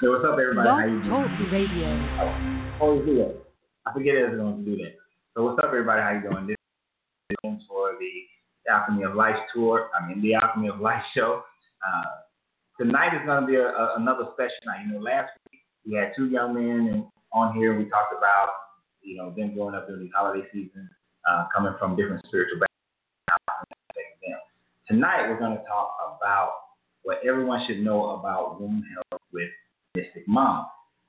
So what's up, everybody? How Blog you Talk doing? Radio. Oh, yeah. I forget I was going to do that. So what's up, everybody? How you doing? This is for the Alchemy of Life tour. The Alchemy of Life show. Tonight is going to be another special night. Last week we had two young men on here. We talked about, them growing up during these holiday seasons, coming from different spiritual backgrounds. Tonight we're going to talk about what everyone should know about womb health with Mystic Mama.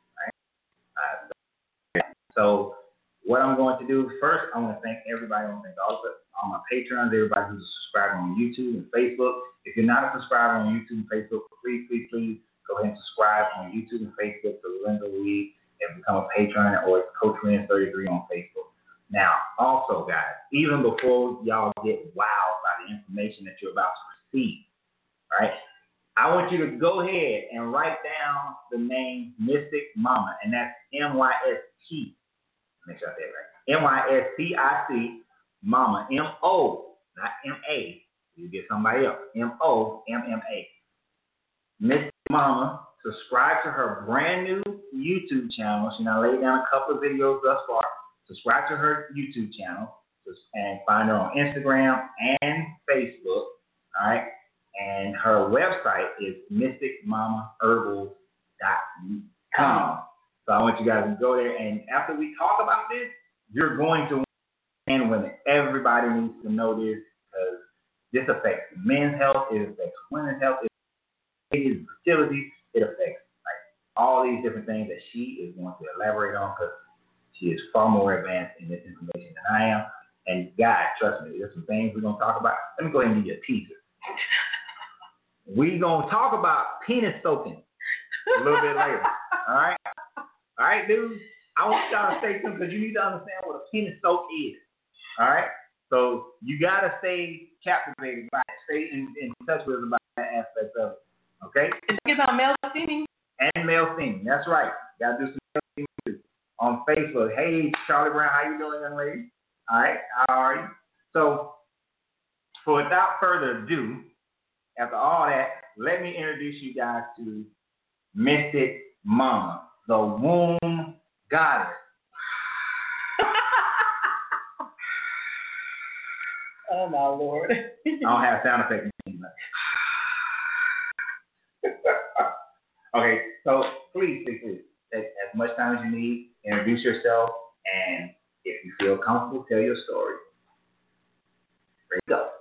Right? So what I'm going to do first, I want to thank everybody. I want to thank all my patrons, everybody who's subscribed on YouTube and Facebook. If you're not a subscriber on YouTube and Facebook, please go ahead and subscribe on YouTube and Facebook to Linda Lee and become a patron, or Coach Renz 33 on Facebook. Now, also, guys, even before y'all get wowed by the information that you're about to receive, right? I want you to go ahead and write down the name Mystic Mama, and that's M-Y-S-T. Make sure I say it right. M-Y-S-T-I-C, Mama, M-O, not M-A. You get somebody else. M-O-M-M-A. Mystic Mama, subscribe to her brand new YouTube channel. She now laid down a couple of videos thus far. Subscribe to her YouTube channel and find her on Instagram and Facebook. All right. And her website is mysticmamaherbals.com. So I want you guys to go there. And after we talk about this, you're going to win women. Everybody needs to know this because this affects men's health. It affects women's health. It affects fertility. It affects all these different things that she is going to elaborate on because she is far more advanced in this information than I am. And guys, trust me, there's some things we're going to talk about. Let me go ahead and give you a teaser. We're going to talk about penis soaking a little bit later. All right? All right, dudes? I want y'all to stay tuned because you need to understand what a penis soak is. All right? So you got to stay captivated by it. Stay in touch with us about that aspect of it. Okay? It's about male steaming. And male steaming. That's right. Got to do some male steaming too. On Facebook. Hey, Charlie Brown, how you doing, young lady? All right? How are you? So, without further ado, after all that, let me introduce you guys to Mystic Mama, the womb goddess. Oh, my Lord. I don't have sound effects. Okay, so please, take as much time as you need, introduce yourself, and if you feel comfortable, tell your story. There you go.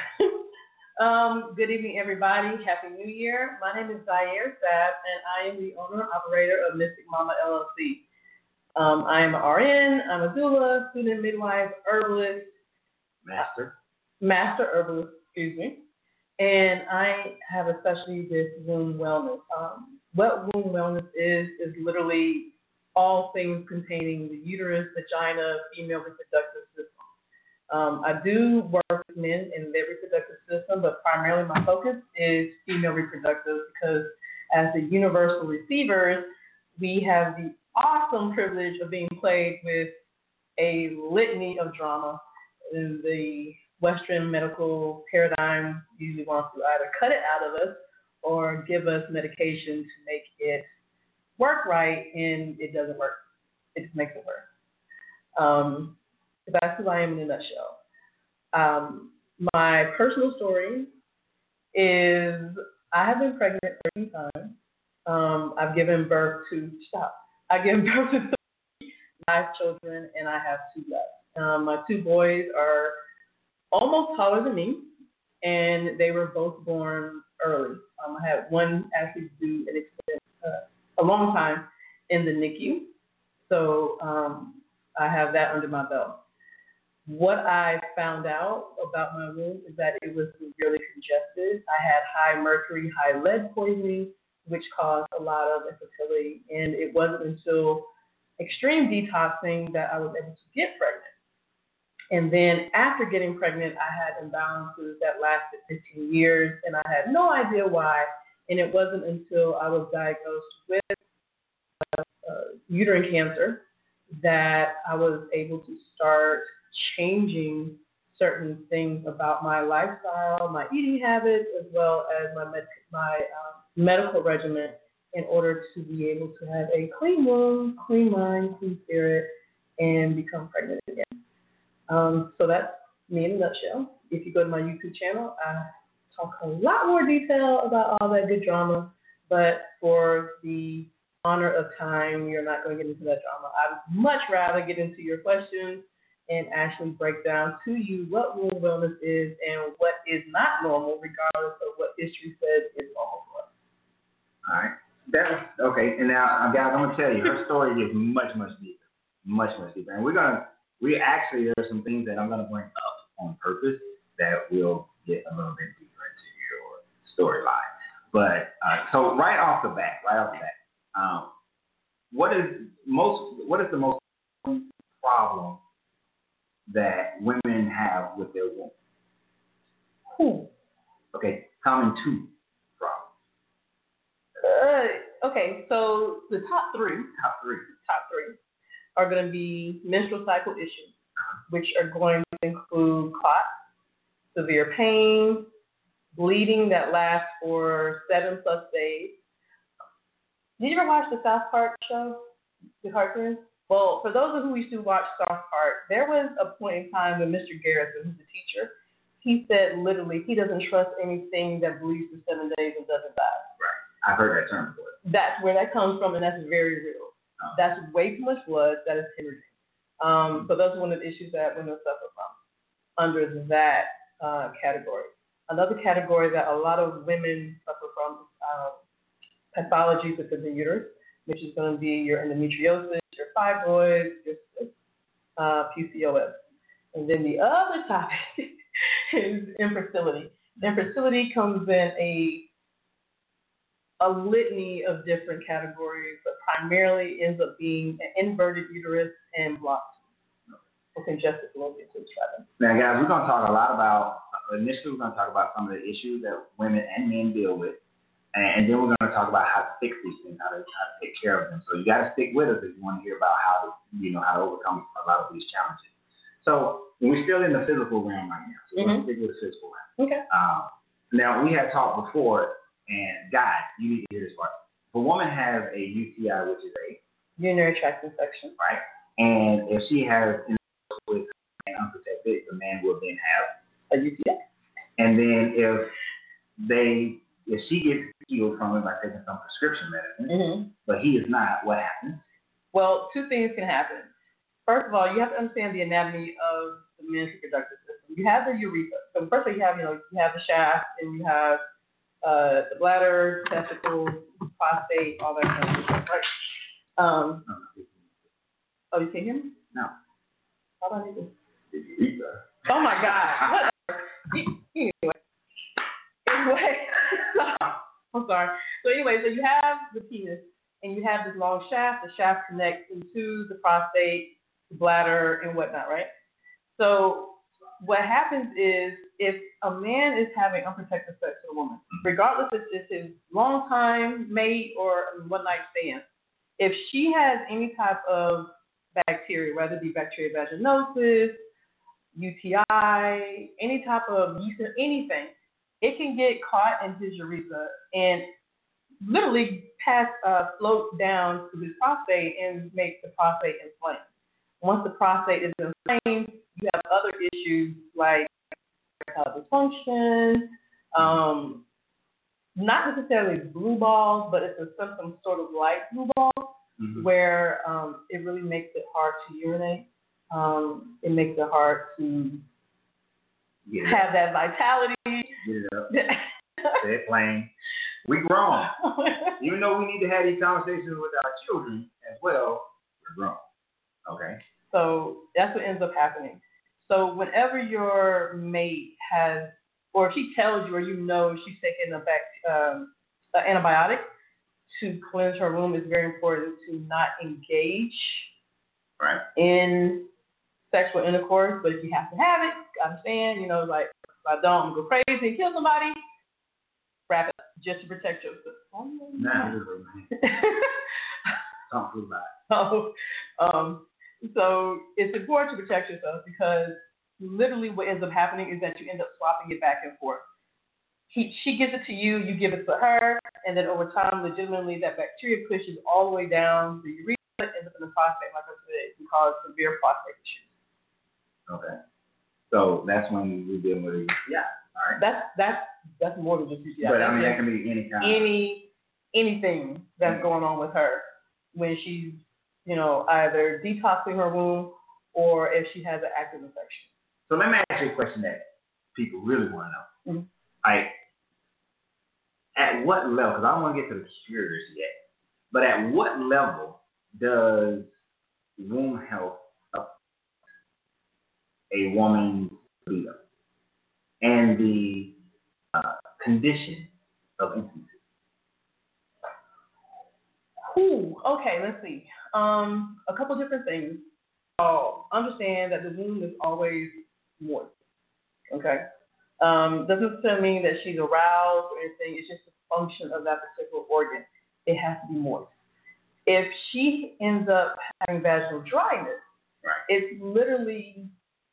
Good evening, everybody. Happy New Year. My name is Zaire Saab, and I am the owner and operator of Mystic Mama LLC. I am an RN, I'm a doula, student midwife, herbalist. Master herbalist, excuse me. And I have a specialty with womb wellness. What womb wellness is literally all things containing the uterus, vagina, female reproductive system. I do work with men in their reproductive system, but primarily my focus is female reproductive because as the universal receivers, we have the awesome privilege of being plagued with a litany of drama. In the Western medical paradigm usually wants to either cut it out of us or give us medication to make it work right, and it doesn't work. It just makes it worse. That's who I am in a nutshell. My personal story is I have been pregnant 13 times. I've given birth to 5 children, and I have 2 left. My 2 boys are almost taller than me, and they were both born early. I had one actually do a long time in the NICU, so I have that under my belt. What I found out about my womb is that it was severely congested. I had high mercury, high lead poisoning, which caused a lot of infertility, and it wasn't until extreme detoxing that I was able to get pregnant. And then after getting pregnant, I had imbalances that lasted 15 years, and I had no idea why. And it wasn't until I was diagnosed with uterine cancer that I was able to start changing certain things about my lifestyle, my eating habits, as well as my medical regimen. in order to be able to have a clean womb, clean mind, clean spirit, and become pregnant again. So that's me in a nutshell. If you go to my YouTube channel, I talk a lot more detail about all that good drama, but for the honor of time, we are not going to get into that drama. I'd much rather get into your questions and actually break down to you what womb wellness is and what is not normal, regardless of what history says is normal for us. All right. That's okay. And now, guys, I'm gonna tell you, her story is much deeper, much deeper. And there's some things that I'm gonna bring up on purpose that will get a little bit deeper into your storyline. But so right off the bat, what is the most problem that women have with their womb? Okay, common two problems. Okay, so the top three are going to be menstrual cycle issues, which are going to include clots, severe pain, bleeding that lasts for 7+ days. Did you ever watch the South Park show, the cartoon? Well, for those of who used to watch South Park, there was a point in time when Mr. Garrison, who's the teacher, he said literally he doesn't trust anything that bleeds for 7 days and doesn't die. Right. I've heard that term before. That's where that comes from, and that's very real. That's way too much blood. That is hemorrhaging. So those are one of the issues that women suffer from under that category. Another category that a lot of women suffer from is pathologies within the uterus, which is going to be your endometriosis, your fibroids, your PCOS. And then the other topic is infertility. Infertility comes in a litany of different categories, but primarily ends up being an inverted uterus and blocked. Okay, Justice will get to it. Now, guys, we're going to talk a lot about, initially we're going to talk about some of the issues that women and men deal with, and then we're going to talk about how to fix these things, how to take care of them. So you got to stick with us if you want to hear about how to overcome a lot of these challenges. So we're still in the physical realm right now, so we're going to stick with the physical realm. Okay. Now, we had talked before, and guys, you need to hear this part. If a woman has a UTI, which is a urinary tract infection, right, and if she has with an unprotected, the man will then have a UTI. And then if she gets healed from it by taking some prescription medicine, but he is not, what happens? Well, two things can happen. First of all, you have to understand the anatomy of the men's reproductive system. You have the urethra. So first of all, you have the shaft, and you have the bladder, testicles, prostate, all that kind of stuff, right? Oh, you can't hear me? No. How do I need to? Urethra. Oh my God. Anyway, I'm sorry. So anyway, so you have the penis, and you have this long shaft. The shaft connects into the prostate, the bladder, and whatnot, right? So what happens is if a man is having unprotected sex with a woman, regardless if it's his long-time mate or one-night stand, if she has any type of bacteria, whether it be bacterial vaginosis, UTI, any type of yeast, anything, it can get caught in his urethra and literally float down to his prostate and make the prostate inflamed. Once the prostate is inflamed, you have other issues like erectile dysfunction, not necessarily blue balls, but it's some sort of light blue balls, where it really makes it hard to urinate. It makes it hard to have that vitality. Get it up. Say it plain. We grown. Even though we need to have these conversations with our children as well, we're grown. Okay? So that's what ends up happening. So whenever your mate has, or if she tells you or you know she's taking an antibiotic to cleanse her womb, it's very important to not engage in sexual intercourse. But if you have to have it, understand, like, if I don't, I'm going to go crazy and kill somebody, wrap it up just to protect yourself. Don't do that. So it's important to protect yourself because literally what ends up happening is that you end up swapping it back and forth. she gives it to you, you give it to her, and then over time, legitimately, that bacteria pushes all the way down the urethra, ends up in the prostate, like I said, it can cause severe prostate issues. Okay. So that's when we're dealing with it. Yeah. All right. That's more than just UTI. But I mean, that can be any kind. Anything that's going on with her when she's, either detoxing her womb or if she has an active infection. So let me ask you a question that people really want to know. Mm-hmm. Like, at what level, because I don't want to get to the cures yet, but at what level does womb health affect a woman's libido and the condition of intimacy? Okay, let's see. A couple different things. Understand that the womb is always moist. Okay? Doesn't necessarily mean that she's aroused or anything. It's just a function of that particular organ. It has to be moist. If she ends up having vaginal dryness, right, it's literally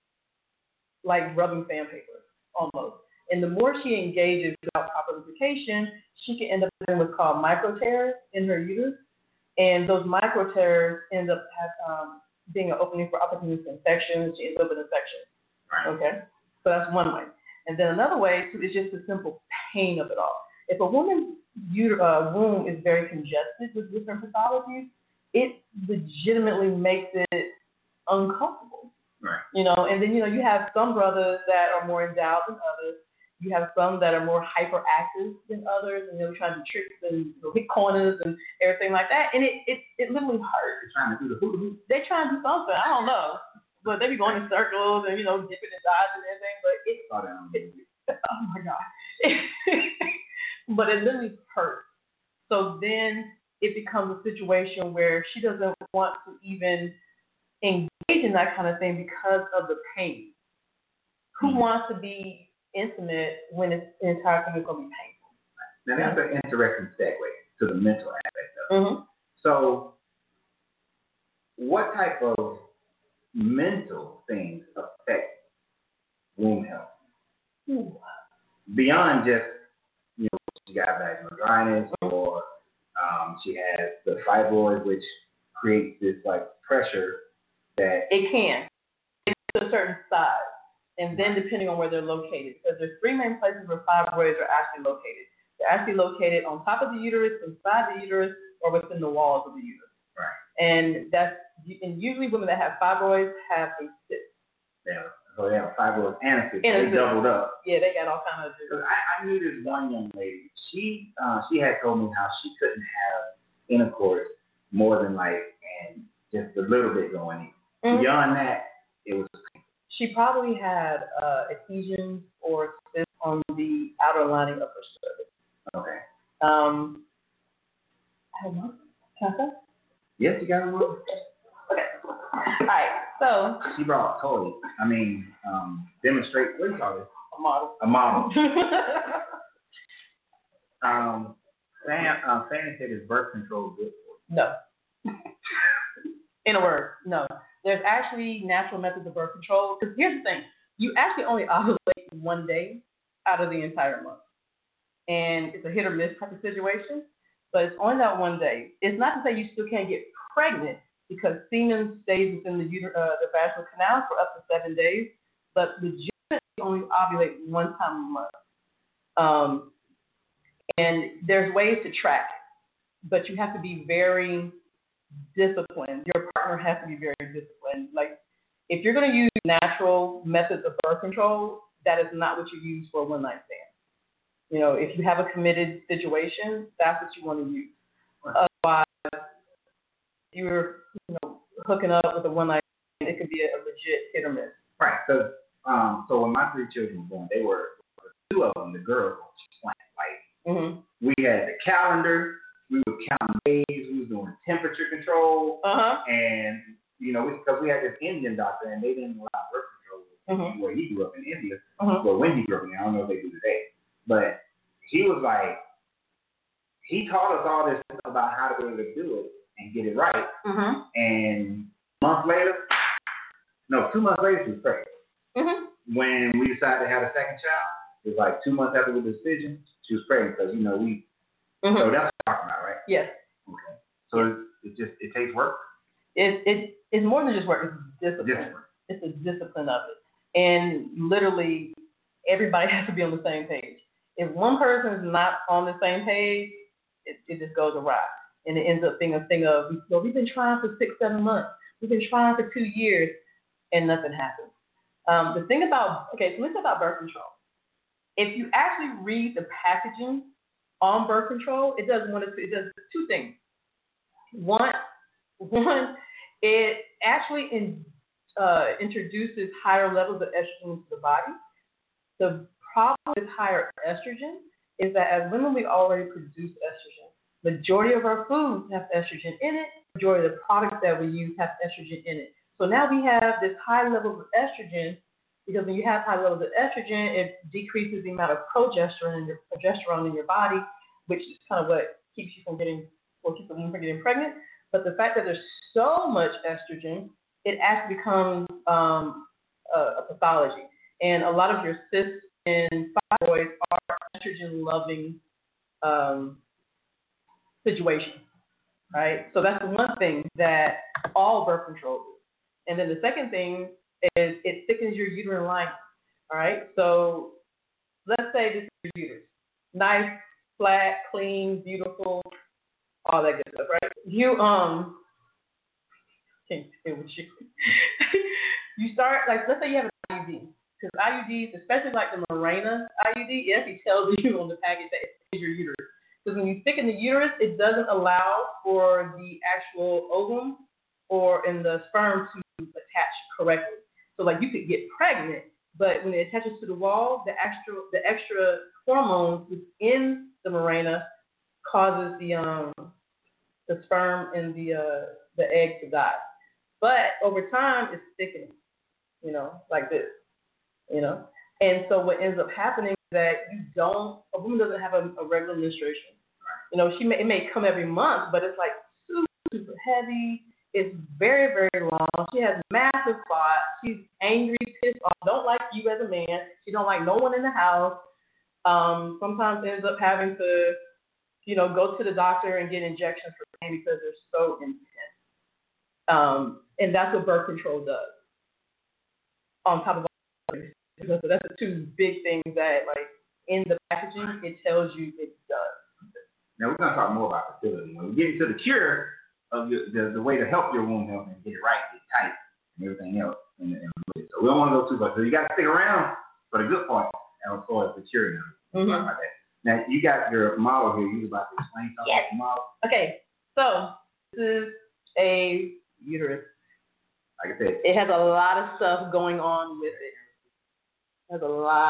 like rubbing sandpaper, almost. And the more she engages without proper lubrication, she can end up having what's called micro tears in her uterus. And those micro tears end up being an opening for opportunistic infections. She ends up with infection. Right. Okay? So that's one way. And then another way is just the simple pain of it all. If a woman's womb is very congested with different pathologies, it legitimately makes it uncomfortable. Right. And then, you have some brothers that are more endowed than others. You have some that are more hyperactive than others, and trying to trick and hit corners and everything like that. And it literally hurts. They're trying to do the hula hoop. They're trying to do something. I don't know. But they be going in circles and, dipping and dodging and everything. But oh my God. But it literally hurts. So then it becomes a situation where she doesn't want to even engage in that kind of thing because of the pain. Who wants to be intimate when the entire thing is going to be painful? Now that's an interesting segue to the mental aspect of it. Mm-hmm. So what type of mental things affect womb health? Ooh. Beyond just, she got vaginal dryness, or she has the fibroid, which creates this pressure that it can. It's to a certain size. And then depending on where they're located, because there's three main places where fibroids are actually located. They're actually located on top of the uterus, inside the uterus, or within the walls of the uterus. Right. And usually women that have fibroids have a cyst. Yeah. So they have fibroids and a cyst. They doubled up. Yeah, they got all kinds of. I knew this one young lady. She had told me how she couldn't have intercourse more than and just a little bit going in. Mm-hmm. Beyond that, it was. She probably had adhesions or cysts on the outer lining of her cervix. Okay. I don't know. Can I say? Yes, you got one. Okay. All right. So she brought toys. Demonstrate. What do you call this? A model. A model. Fanny said is birth control good for you? No. In a word, no. There's actually natural methods of birth control. Because here's the thing. You actually only ovulate one day out of the entire month. And it's a hit or miss type of situation. But it's only that one day. It's not to say you still can't get pregnant, because semen stays within the vaginal canal for up to 7 days. But legitimately only ovulate one time a month. And there's ways to track it. But you have to be very disciplined. Your partner has to be very disciplined. If you're going to use natural methods of birth control, that is not what you use for a one-night stand. If you have a committed situation, that's what you want to use. Right. Otherwise, if you're hooking up with a one-night stand, it could be a legit hit or miss. Right. So when my 3 children were born, they were 2 of them. The girls were mm-hmm. We had the calendar. We were counting days. We was doing temperature control. And, because we had this Indian doctor, and they didn't allow birth control where he grew up in India. Well, when he grew up in India, I don't know if they do today. But he was he taught us all this stuff about how to be able to do it and get it right. And 2 months later, she was pregnant. When we decided to have a second child, It was like 2 months after the decision, she was pregnant because, we, Mm-hmm. so that's what you're talking about, right? Yes. Okay. So it takes work? It's more than just work, it's discipline. It's a discipline of it. And literally, everybody has to be on the same page. If one person is not on the same page, it just goes awry. And it ends up being a thing of, well, we've been trying for 6-7 months. We've been trying for 2 years, and nothing happens. The thing about, so let's talk about birth control. If you actually read the packaging on birth control, it does two things. One, it actually introduces higher levels of estrogen into the body. The problem with higher estrogen is that as women, we already produce estrogen. Majority of our foods have estrogen in it. Majority of the products that we use have estrogen in it. So now we have this high level of estrogen, because when you have high levels of estrogen, it decreases the amount of progesterone in your body, which is kind of what keeps you from getting pregnant. But the fact that there's so much estrogen, it actually becomes a pathology. And a lot of your cysts and fibroids are estrogen-loving situations, right? So that's the one thing that all birth control does. And then the second thing is it thickens your uterine lining, all right? So let's say this is your uterus. Nice, flat, clean, beautiful, all that good stuff, right? You can't say what you start, like, let's say you have an IUD, because IUDs, especially like the Mirena IUD, it actually tells you on the package that it's your uterus. Because when you thicken the uterus, it doesn't allow for the actual ovum or in the sperm to attach correctly. So like you could get pregnant, but when it attaches to the wall, the extra hormones within the Mirena causes the sperm and the egg to die. But over time, it's thickening, like this, And so what ends up happening is that a woman doesn't have a regular menstruation. It may come every month, but it's like super, super heavy. It's very, very long. She has massive clots. She's angry, pissed off, don't like you as a man. She don't like no one in the house. Sometimes ends up having to, go to the doctor and get injections for pain because they're so intense. And that's what birth control does. On top of all this. So that's the two big things that, like, in the packaging, it tells you it does. Now, we're going to talk more about fertility. When we get into the cure of the way to help your womb health and get it right, get tight, and everything else. So we don't want to go too much. So you got to stick around for the good part as far as the cure now. Mm-hmm. Talk about that. Now, you got your model here. You was about to explain something about the model. Okay, so this is a uterus. Like I said, it has a lot of stuff going on with it. Oh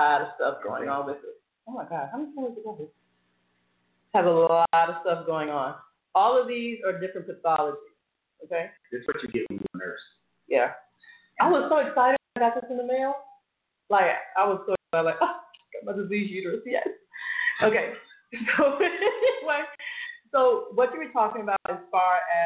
my God, how many colors is it? Has a lot of stuff going on. All of these are different pathologies. Okay. This is what you get when you're a nurse. Yeah. I was so excited when I got this in the mail. Like, I was so excited, like, oh, got my disease uterus, yes. Okay. So anyway, so what you were talking about as far as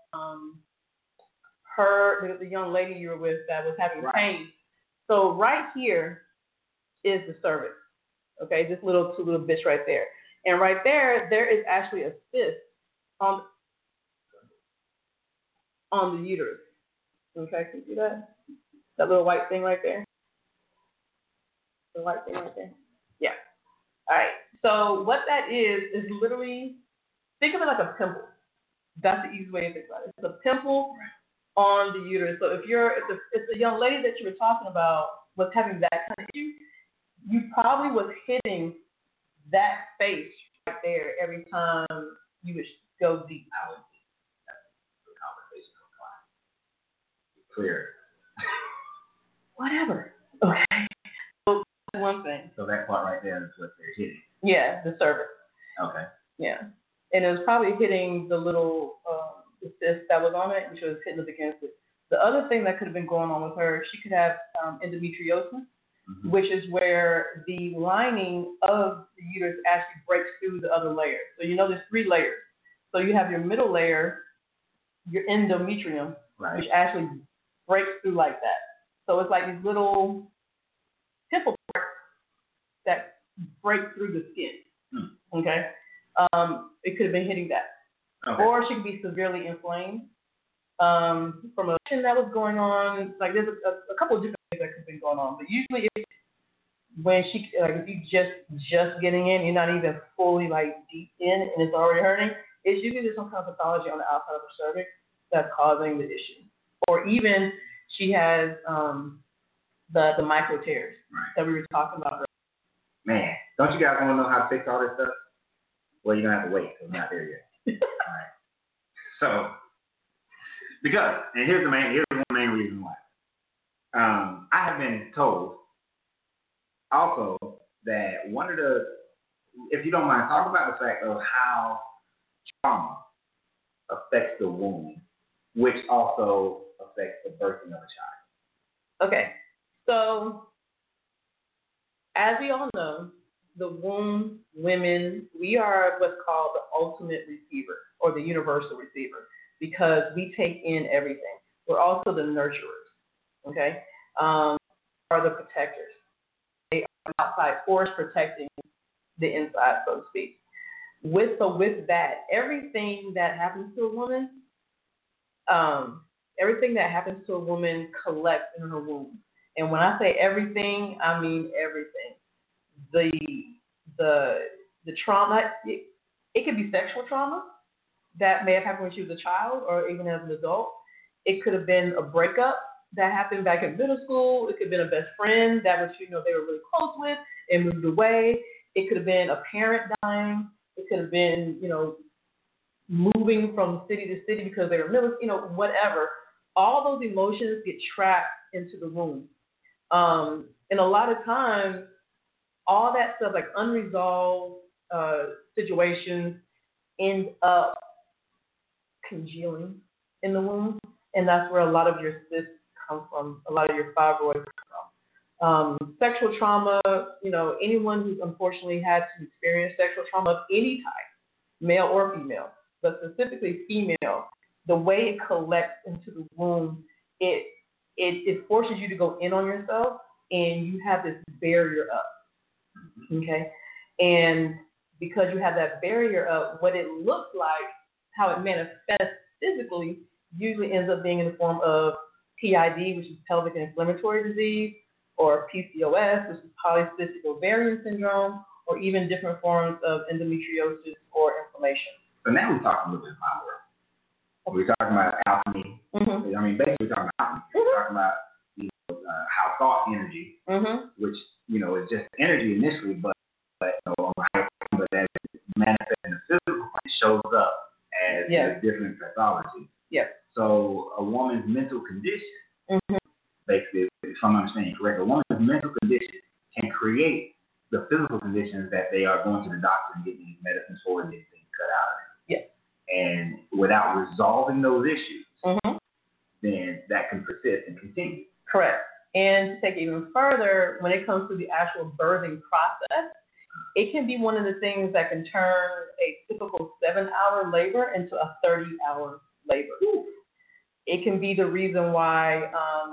the young lady you were with that was having pain. So right here is the cervix. Okay, this two little bits right there. And right there is actually a cyst on the uterus. Okay, can you see that? That little white thing right there? The white thing right there? Yeah. All right. So what that is literally, think of it like a pimple. That's the easy way to think about it. It's a pimple on the uterus. So if the young lady that you were talking about was having that kind of issue, you probably was hitting that space right there every time you would go deep. The conversation clear. Whatever. Okay. So that's one thing. So that part right there is what they're hitting. Yeah, the cervix. Okay. Yeah. And it was probably hitting the little the cyst that was on it, which was hitting up against it. The other thing that could have been going on with her, she could have endometriosis, which is where the lining of the uterus actually breaks through the other layers. So there's 3 layers. So you have your middle layer, your endometrium, which actually breaks through like that. So it's like these little pimple parts that break through the skin. Okay? It could have been hitting that. Okay. Or she could be severely inflamed from a condition that was going on. Like there's a couple of different things that could have been going on. But usually when she, like if you just getting in, you're not even fully like deep in and it's already hurting, it's usually there's some kind of pathology on the outside of the cervix that's causing the issue. Or even she has the micro tears that we were talking about earlier. Man, don't you guys want to know how to fix all this stuff? Well, you're going to have to wait because we're not there yet. All right. So, because, and here's the main reason why. I have been told also that one of the, if you don't mind, talk about the fact of how trauma affects the womb, which also affects the birthing of a child. Okay, so as we all know, the womb, women, we are what's called the ultimate receiver or the universal receiver because we take in everything. We're also the nurturers, okay? Are the protectors. They are outside force protecting the inside, so to speak. With that, everything that happens to a woman, collects in her womb. And when I say everything, I mean everything. The trauma, it could be sexual trauma that may have happened when she was a child or even as an adult. It could have been a breakup that happened back in middle school. It could have been a best friend that was, they were really close with and moved away. It could have been a parent dying. It could have been, moving from city to city because they were military, whatever. All those emotions get trapped into the womb. And a lot of times, all that stuff, like unresolved situations, end up congealing in the womb. And that's where a lot of your cysts come from, a lot of your fibroids come from. Sexual trauma, anyone who's unfortunately had to experience sexual trauma of any type, male or female, but specifically female, the way it collects into the womb, it forces you to go in on yourself, and you have this barrier up, okay? And because you have that barrier up, what it looks like, how it manifests physically, usually ends up being in the form of PID, which is pelvic inflammatory disease, or PCOS, which is polycystic ovarian syndrome, or even different forms of endometriosis or inflammation. So now we're talking a little bit about work. We're talking about alchemy. Mm-hmm. I mean, basically we're talking about alchemy. Mm-hmm. We're talking about how thought energy, which is just energy initially, but as it manifests in the physical, it shows up as a different pathology. Yeah. So a woman's mental condition, basically, if I'm understanding correctly, a woman's mental condition can create the physical conditions that they are going to the doctor and getting these medicines for and getting things cut out of them. Yeah. And without resolving those issues, then that can persist and continue. Correct. And to take it even further, when it comes to the actual birthing process, it can be one of the things that can turn a typical 7-hour labor into a 30-hour labor. Ooh. It can be the reason why.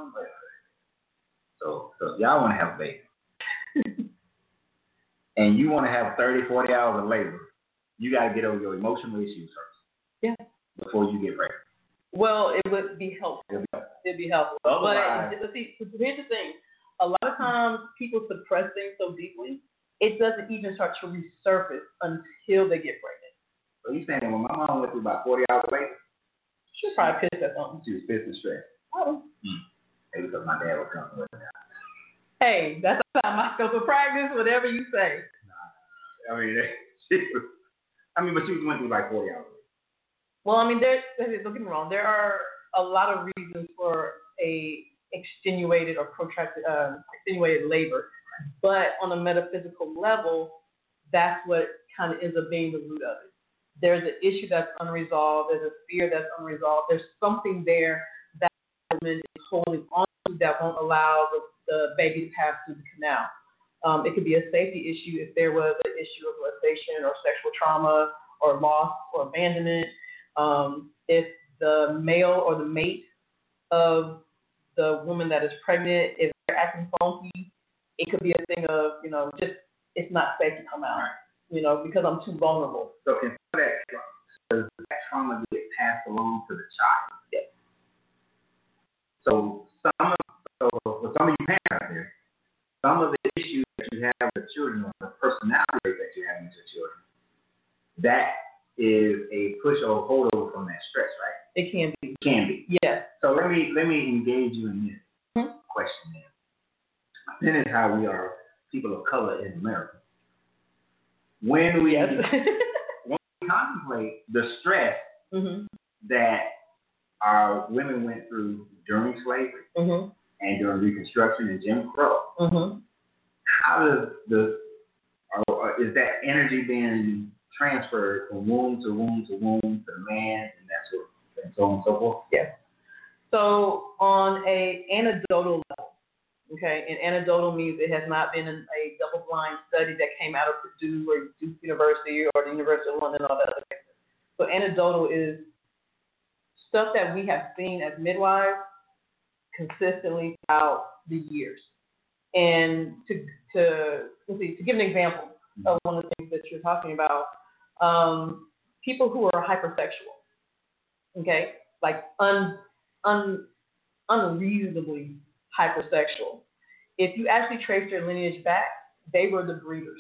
So if y'all want to have a baby, and you want to have 30, 40 hours of labor, you got to get over your emotional issues first. Yeah. Before you get pregnant. Well, it would be helpful. It'd be helpful. Otherwise, but see, here's the thing. A lot of times people suppress things so deeply, it doesn't even start to resurface until they get pregnant. So you saying when my mom went through about 40 hours of labor? She was probably pissed at something. She was pissed and stressed. Oh. Maybe because my dad was coming with her. Hey, that's not my scope of practice, whatever you say. Nah. But she was went through like 40 hours. Well, don't get me wrong, there are a lot of reasons for a extenuated or protracted, extenuated labor. But on a metaphysical level, that's what kind of ends up being the root of it. There's an issue that's unresolved. There's a fear that's unresolved. There's something there that the woman is holding on to that won't allow the baby to pass through the canal. It could be a safety issue if there was an issue of molestation or sexual trauma or loss or abandonment. If the male or the mate of the woman that is pregnant, if they're acting funky, it could be a thing of, just it's not safe to come out, because I'm too vulnerable. So can does that trauma get passed along to the child? Yes. So for some of you parents out there, some of the issues that you have with children or the personality that you have with your children, that is a push or holdover from that stress, right? It can be. It can be. Yes. So let me engage you in this question then. This is how we are people of color in America. When we contemplate the stress that our women went through during slavery and during Reconstruction and Jim Crow, how does is that energy being transferred from womb to womb to womb to the man and so on and so forth? Yes. So on a anecdotal level, okay, and anecdotal means it has not been a double-blind study that came out of Purdue or Duke University or the University of London and all that other things. So anecdotal is stuff that we have seen as midwives consistently throughout the years. And to give an example of one of the things that you're talking about, people who are hypersexual, okay, like unreasonably hypersexual. If you actually trace their lineage back, they were the breeders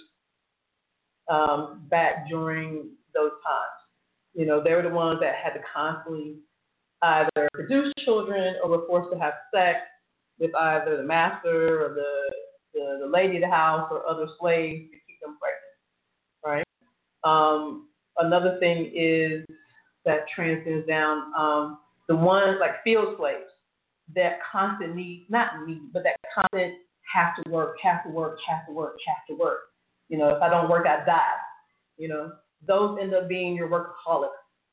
back during those times. They were the ones that had to constantly either produce children or were forced to have sex with either the master or the lady of the house or other slaves to keep them pregnant, right? Another thing is that transcends down the ones like field slaves that constant but that constant have to work. If I don't work, I die. Those end up being your workaholics.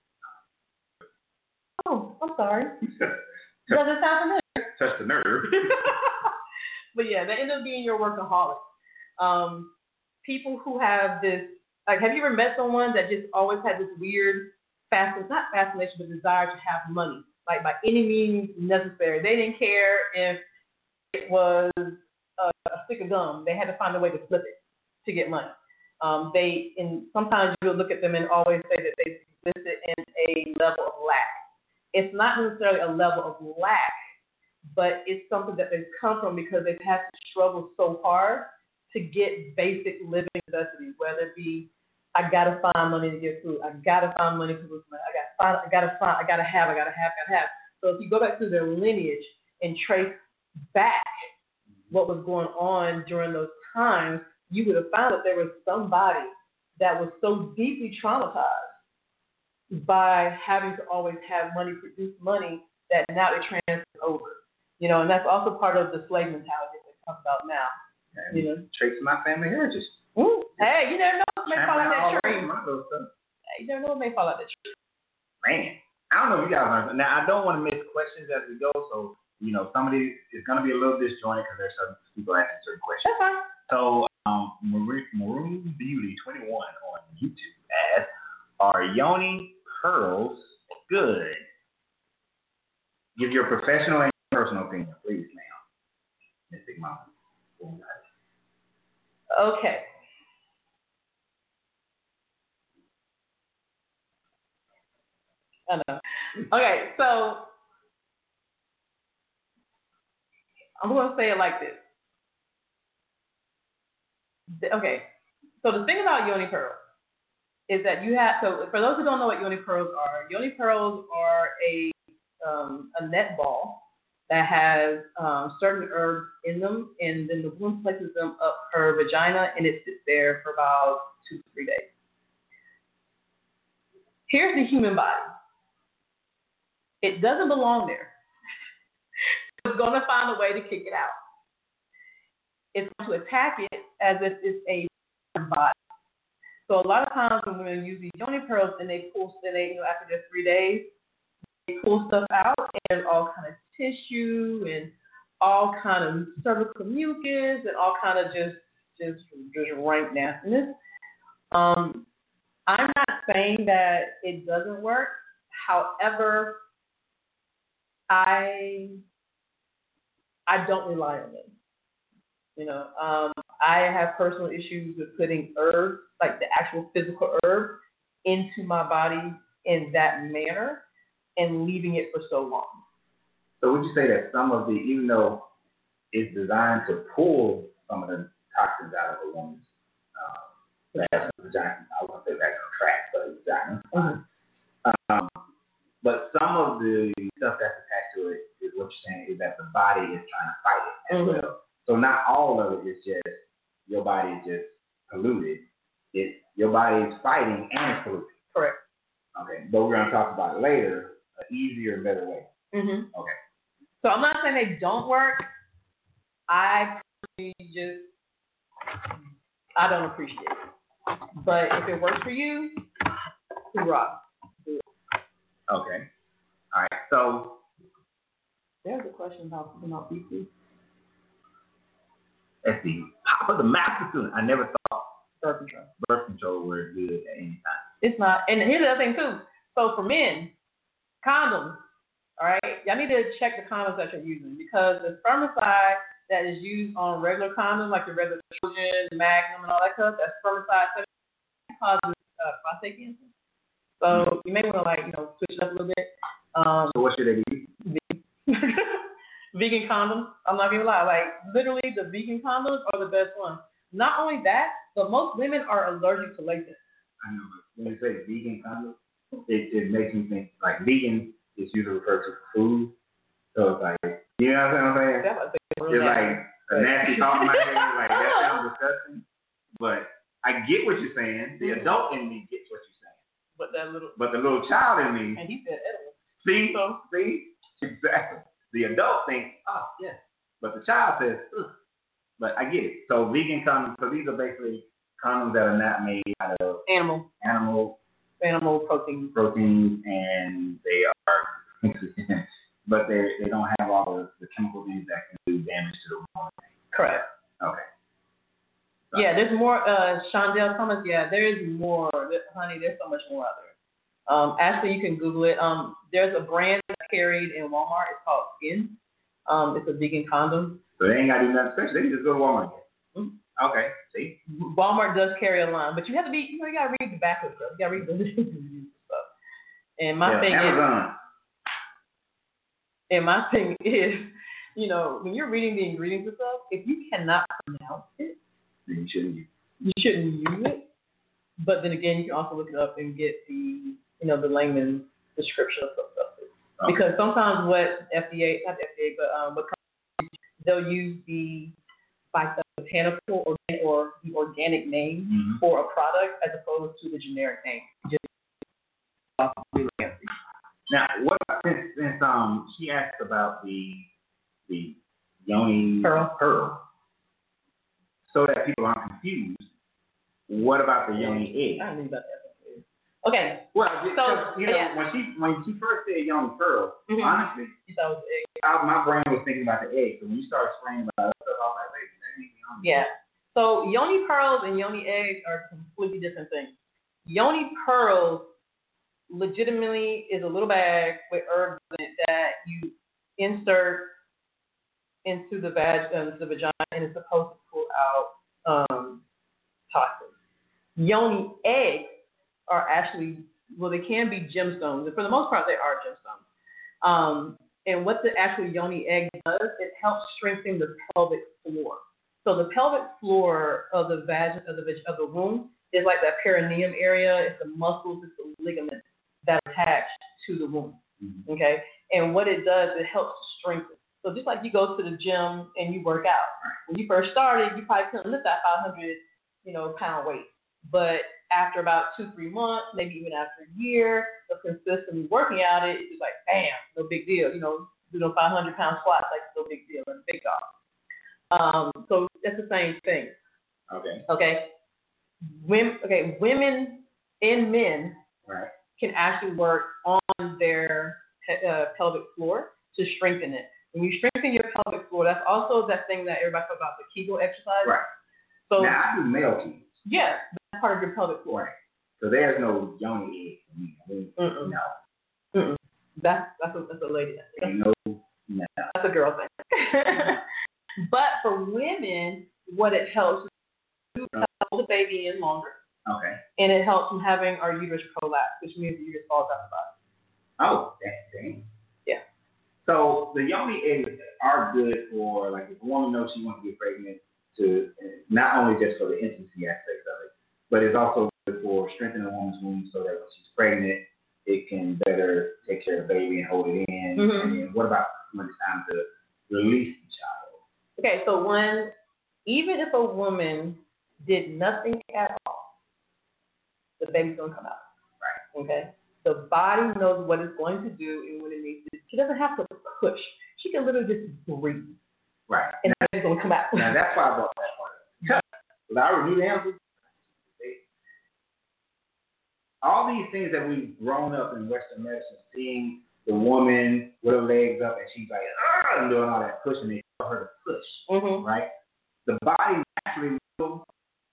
Oh, I'm sorry. Does it sound familiar? Touch the nerve. But yeah, they end up being your workaholics. People who have this, like, have you ever met someone that just always had this weird not fascination, but desire to have money, like by any means necessary? They didn't care if it was a stick of gum. They had to find a way to flip it to get money. Sometimes you'll look at them and always say that they existed in a level of lack. It's not necessarily a level of lack, but it's something that they've come from because they've had to struggle so hard to get basic living necessities, whether it be I gotta find money to get food, I gotta find money for this money, I gotta have. So if you go back through their lineage and trace back what was going on during those times, you would have found that there was somebody that was so deeply traumatized by having to always have money, produce money, that now it transfers over. And that's also part of the slave mentality that we talk about now. Trace my family heritage. Hey, you never know what may fall out that tree. Hey, you never know what may fall out that tree. Man, I don't know if you guys learned. Now, I don't want to miss questions as we go, so, somebody is going to be a little disjointed because there's certain people asking certain questions. That's fine. So, Maroon Beauty 21 on YouTube asks, are yoni pearls good? Give your professional and personal opinion, please, ma'am. Mystic Mama. Okay. I know. Okay, so I'm going to say it like this. Okay, so the thing about yoni pearls is that so for those who don't know what yoni pearls are a net ball that has certain herbs in them, and then the woman places them up her vagina, and it sits there for about 2 to 3 days. Here's the human body. It doesn't belong there. It's going to find a way to kick it out. It's going to attack it as if it's a body. So a lot of times when women use these yoni pearls and after just 3 days, they pull stuff out, and there's all kind of tissue and all kind of cervical mucus and all kind of just rank nastiness. I'm not saying that it doesn't work. However, I don't rely on them. I have personal issues with putting herbs, like the actual physical herb, into my body in that manner and leaving it for so long. So would you say that some of the, even though it's designed to pull some of the toxins out of a woman's vagina, I won't say vaginal tract, but vagina. Mm-hmm. But some of the stuff that's attached to it is what you're saying is that the body is trying to fight it as well. So not all of it is just your body is just polluted. Your body is fighting and it's polluted. Correct. Okay, but we're going to talk about it later, an easier and better way. Mm-hmm. Okay. So I'm not saying they don't work. I don't appreciate it. But if it works for you, hoorah. Okay. All right. So there's a question about BC. Let's see. Papa the master student. I never thought birth control were good at any time. It's not. And here's the other thing too. So for men, condoms. All right, y'all need to check the condoms that you're using because the spermicide that is used on regular condoms, like the regular Trojan, Magnum, and all that stuff, that spermicide causes prostate cancer. So you may want to switch it up a little bit. So what should they be? Vegan condoms. I'm not gonna lie. Literally, the vegan condoms are the best ones. Not only that, but most women are allergic to latex. I know, but when you say vegan condoms, it makes me think vegan is usually referred to food. So it's you know what I'm saying? It's like a nasty thought in my head. That sounds disgusting. But I get what you're saying. The adult in me gets what you're saying. But the little child in me. And he said edible. See? Exactly. The adult thinks, oh, yes. But the child says, ugh. But I get it. So vegan condoms, so these are basically condoms that are not made out of animal proteins, and they are, but they don't have all the chemical things that can do damage to the woman. Correct. Okay. So. Yeah, there's more. Shondell Thomas. Yeah, there is more. Honey, there's so much more out there. Actually, you can Google it. There's a brand that's carried in Walmart. It's called Skin. It's a vegan condom. So they ain't got to do nothing special. They can just go to Walmart. Mm-hmm. Okay. See. Walmart does carry a line, but you have to be. You got to read the back of stuff. You got to read the stuff. And my thing Amazon. And my thing is, when you're reading the ingredients and stuff, if you cannot pronounce it, then you shouldn't use it. But then again, you can also look it up and get the layman's description of stuff. Okay. Because sometimes what not FDA, but they'll use the botanical or the organic name for a product as opposed to the generic name. Now, what since she asked about the yoni pearl, so that people aren't confused, what about the yoni egg? I knew about that. Okay. Well, when she first said yoni pearl, honestly, you thought it was egg. My brain was thinking about the egg. So when you start explaining about it, I was like, wait, that ain't yoni. Yeah. So yoni pearls and yoni eggs are completely different things. Yoni pearls legitimately is a little bag with herbs in it that you insert into the vagina, and it's supposed to pull out toxins. Yoni eggs are actually, they can be gemstones. And for the most part, they are gemstones. And what the actual yoni egg does, it helps strengthen the pelvic floor. So the pelvic floor of the vagina, of the womb, is like that perineum area. It's the muscles, it's the ligaments that attach to the womb. Okay? And what it does, it helps strengthen. So just like you go to the gym and you work out. When you first started, you probably couldn't lift that 500, pound weight. But after about 2-3 months, maybe even after a year of consistently working at it, it's just like, bam, no big deal. Do 500-pound squats, like no big deal, and big dog. So that's the same thing. Okay. Women and men can actually work on their pelvic floor to strengthen it. When you strengthen your pelvic floor, that's also that thing that everybody talks about, the Kegel exercise. Right. So now I do male Kegels. Yeah, that's part of your pelvic floor. Right. So there's no yoni egg for me. No. That's a lady thing. No. That's a girl thing. But for women, what it helps to hold the baby in longer. Okay. And it helps from having our uterus prolapse, which means the uterus falls out the body. Oh, dang. Yeah. So the yoni eggs are good for, like, if a woman knows she wants to get pregnant, to not only just for the intimacy aspect of it, but it's also good for strengthening a woman's womb so that when she's pregnant, it can better take care of the baby and hold it in. Mm-hmm. And then what about when it's time to release the child? Okay, so even if a woman did nothing at all, the baby's going to come out. Right. Okay? The body knows what it's going to do and when it needs to. She doesn't have to push. She can literally just breathe. Right. And the baby's going to come out. Now, that's why I brought that part up. Because I already knew the answer. All these things that we've grown up in Western medicine, seeing the woman with her legs up and she's like, and doing all that pushing, they tell her to push, right? The body naturally will.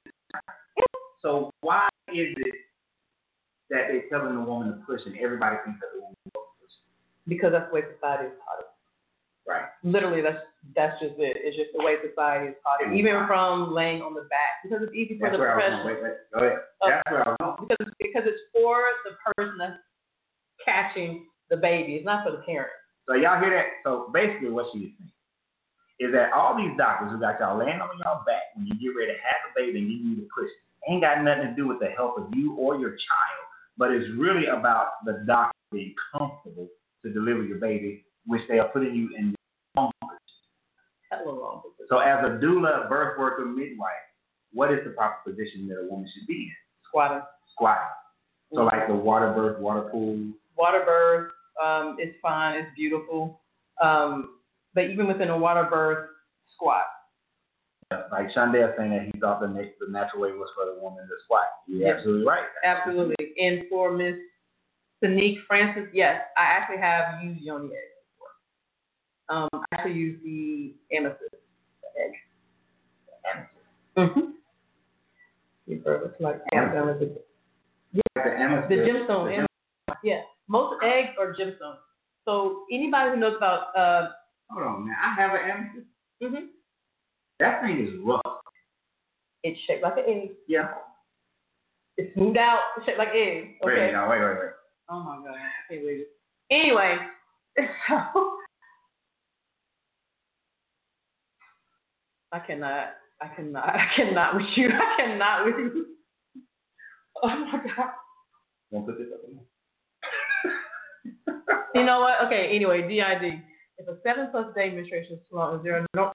So why is it that they're telling the woman to push and everybody thinks that the woman will push? Because that's the way society is taught it. Right. Literally, that's just it. It's just the way society is taught it. Even from laying on the back, because it's easy for the person. Wait. Go ahead. That's where I was going. Because it's for the person that's catching the baby. It's not for the parent. So y'all hear that? So basically, what she's saying is that all these doctors who got y'all laying on y'all back when you get ready to have a baby and you need to push, ain't got nothing to do with the health of you or your child, but it's really about the doctor being comfortable to deliver your baby, which they are putting you in the wrong position. So as a doula, birth worker, midwife, what is the proper position that a woman should be in? Squatting. So like the water birth, water pool. Water birth, is fine, it's beautiful. But even within a water birth, squat. Yeah, like Shondell saying that he thought the natural way was for the woman to squat. You're absolutely right. Absolutely. And for Miss Sanique Francis, yes, I actually have used yoni eggs before. I actually use the amethyst egg. Mm-hmm. It's like amethyst. Yeah, the gemstone. Yeah, most eggs are gemstones. So anybody who knows about hold on, man, I have an amethyst. Mm-hmm. That thing is rough. It's shaped like an egg. Yeah. It's smoothed out. It's shaped like an egg. Okay. Wait. Oh my God, I can't believe it. Anyway, so I cannot with you. I cannot with you. Oh my God. Don't put this up in there. You know what? Okay, anyway, DID. If a 7+ day menstruation is too long, is there no?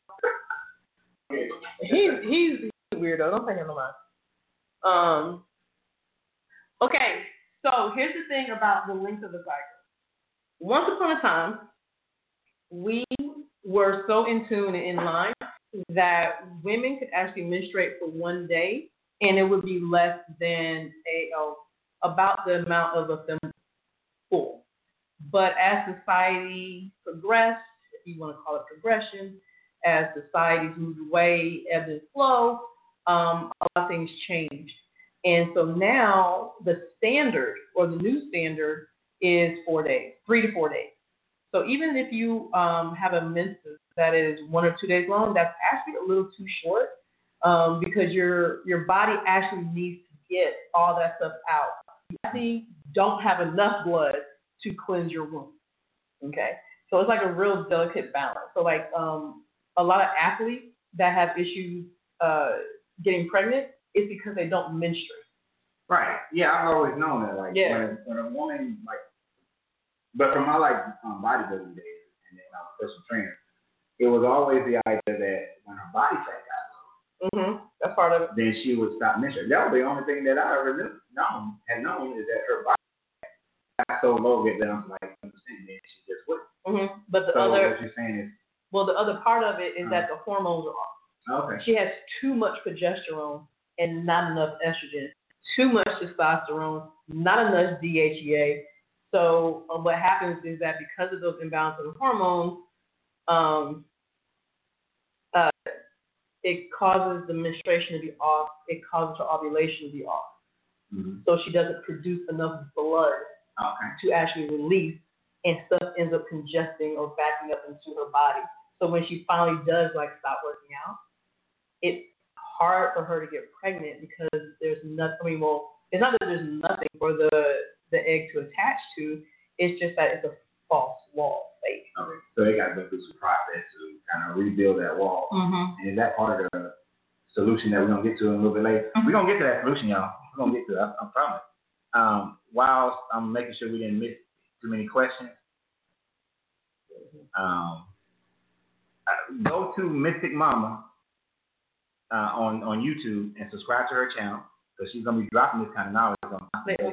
He's a weirdo. Don't take him no mind. Okay, so here's the thing about the length of the cycle. Once upon a time, we were so in tune and in line that women could actually menstruate for one day, and it would be less than about the amount of a full. But as society progressed, if you want to call it progression, as societies moved away, ebbed and flow, a lot of things changed. And so now the standard, or the new standard, is 4 days, 3 to 4 days. So even if you have a menses that is 1 or 2 days long, that's actually a little too short, because your body actually needs to get all that stuff out. You actually don't have enough blood to cleanse your womb. Okay, so it's like a real delicate balance. So like a lot of athletes that have issues getting pregnant is because they don't menstruate. Right. Yeah, I've always known that. Like when a woman but from my bodybuilding days and then I was a personal trainer, it was always the idea that when her body fat got low, that's part of it. Then she would stop menstruating. That was the only thing that I ever had known is that her body got so low, get down to like 10%, then she just wouldn't. But what you're saying is, well, the other part of it is that the hormones are off. Okay. She has too much progesterone and not enough estrogen, too much testosterone, not enough DHEA. So what happens is that because of those imbalances of hormones, it causes the menstruation to be off. It causes her ovulation to be off. So she doesn't produce enough blood to actually release, and stuff ends up congesting or backing up into her body. So when she finally does stop working out, it hard for her to get pregnant because there's nothing. I mean, well, it's not that there's nothing for the egg to attach to. It's just that it's a false wall fake. Okay. So they got to go through some process to kind of rebuild that wall. Mm-hmm. And is that part of the solution that we're going to get to in a little bit later? Mm-hmm. We're going to get to that solution, y'all. We're going to get to it, I promise. While I'm making sure we didn't miss too many questions, go to Mystic Mama on YouTube and subscribe to her channel because she's going to be dropping this kind of knowledge on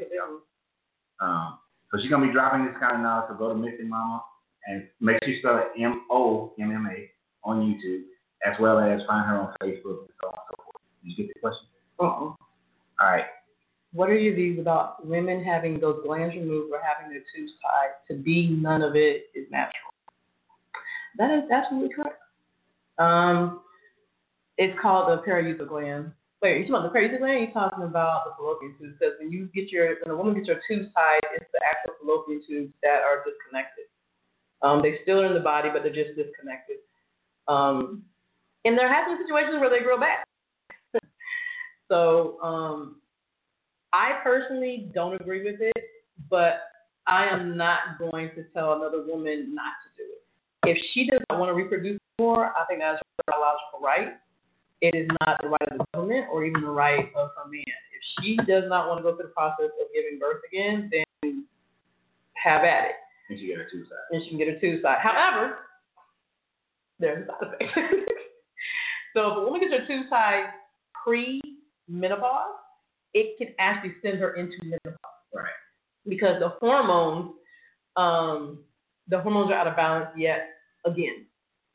so she's going to be dropping this kind of knowledge, so go to Mystic Mama and make sure you spell it MOMMA on YouTube, as well as find her on Facebook and so on and so forth. Did you get the question? Uh-uh. All right. What are your views about women having those glands removed or having their tubes tied? To be none of it is natural. That is absolutely correct. It's called the periuterine gland. Wait, are you talking about the periuterine gland or are you talking about the fallopian tubes? Because when a woman gets her tubes tied, it's the actual fallopian tubes that are disconnected. They still are in the body, but they're just disconnected. And there have been situations where they grow back. So I personally don't agree with it, but I am not going to tell another woman not to do it. If she does not want to reproduce more, I think that's her biological right. It is not the right of the government or even the right of her man. If she does not want to go through the process of giving birth again, then have at it. And she get her tubes tied. And she can get her tubes tied. However, there's a side effect. So if a woman gets her tubes tied pre-menopause, it can actually send her into menopause. Right. Because the hormones are out of balance yet again.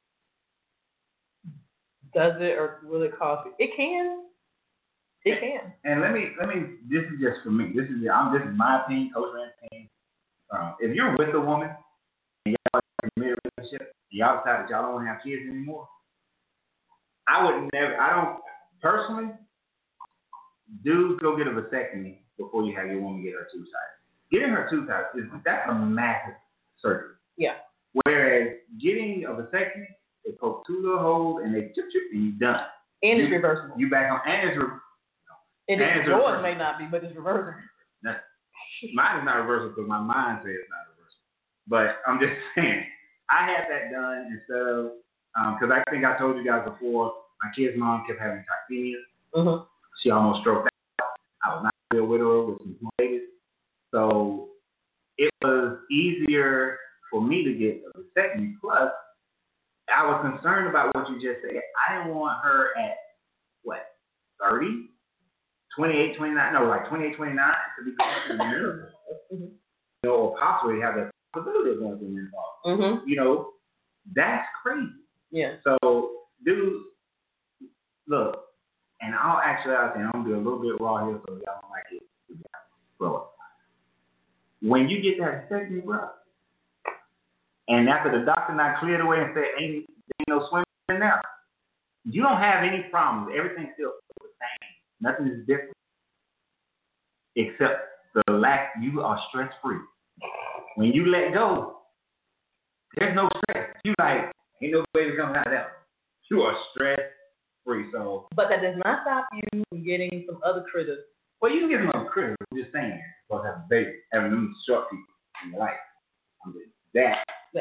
Does it or will it cause it? It can. It can. And let me. This is just for me. This is my opinion, Coach Rand's opinion. If you're with a woman and y'all in a married relationship and y'all decide that y'all don't want to have kids anymore, I don't personally. Dudes, go get a vasectomy before you have your woman get her tubes tied. Getting her tubes tied that's a massive surgery. Yeah. Whereas getting a vasectomy, they poke two little holes and they chip and you're done. And it's reversible. You back on and it's yours may not be, but it's reversible. Mine is not reversible because my mind says it's not reversible. But I'm just saying, I had that done instead of because I think I told you guys before, my kid's mom kept having toxemia. Mm-hmm. She almost stroked out. I was not still with her with some babies. So it was easier for me to get a vasectomy. Plus, I was concerned about what you just said. I didn't want her at, 30? 28, 29? No, like 28, 29 to be going through menopause. Mm-hmm. Or possibly have the possibility of going through menopause. Mm-hmm. That's crazy. Yeah. So, dudes, look, and I'll actually, I'm going to be a little bit raw here so y'all don't like it. Bro, when you get that vasectomy, bro, and after the doctor not cleared away and said, ain't no swimming in there, you don't have any problems. Everything's still the same. Nothing is different. Except you are stress free. When you let go, there's no stress. You like, ain't no baby coming out of that. You are stress free. So, but that does not stop you from getting some other critters. Well, you can get some other critters. I'm just saying, you're supposed to have a baby, having them short people in your life. I'm just that.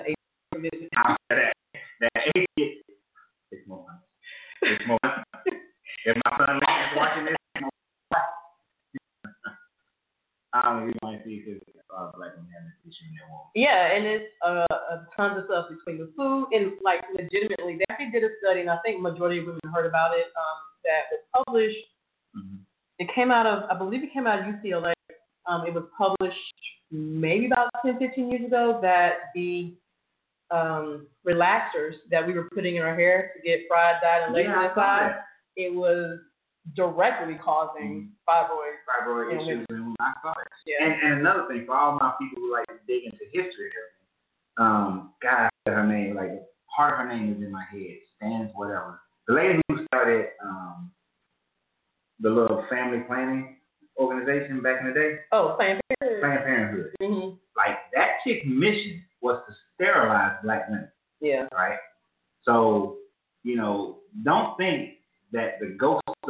That atheist. It's more money. It's more money. If my son is watching this, it's more money. I don't really want to see if black women have this issue in their womb. Yeah, and it's tons of stuff between the food and like legitimately. They actually did a study, and I think majority of women heard about it. That was published. Mm-hmm. It came out of, I believe it came out of UCLA. It was published maybe about 10, 15 years ago that the relaxers that we were putting in our hair to get fried, dyed, and laser inside, it was directly causing fibroid issues. And I saw it. Yeah. And another thing, for all my people who like to dig into history and everything, God, her name, like part of her name is in my head, Stans whatever. The lady who started the little family planning organization back in the day. Oh, Planned Parenthood. Planned Parenthood. Mm-hmm. Like that chick's mission was to sterilize black women. Yeah. Right? So, don't think that the ghost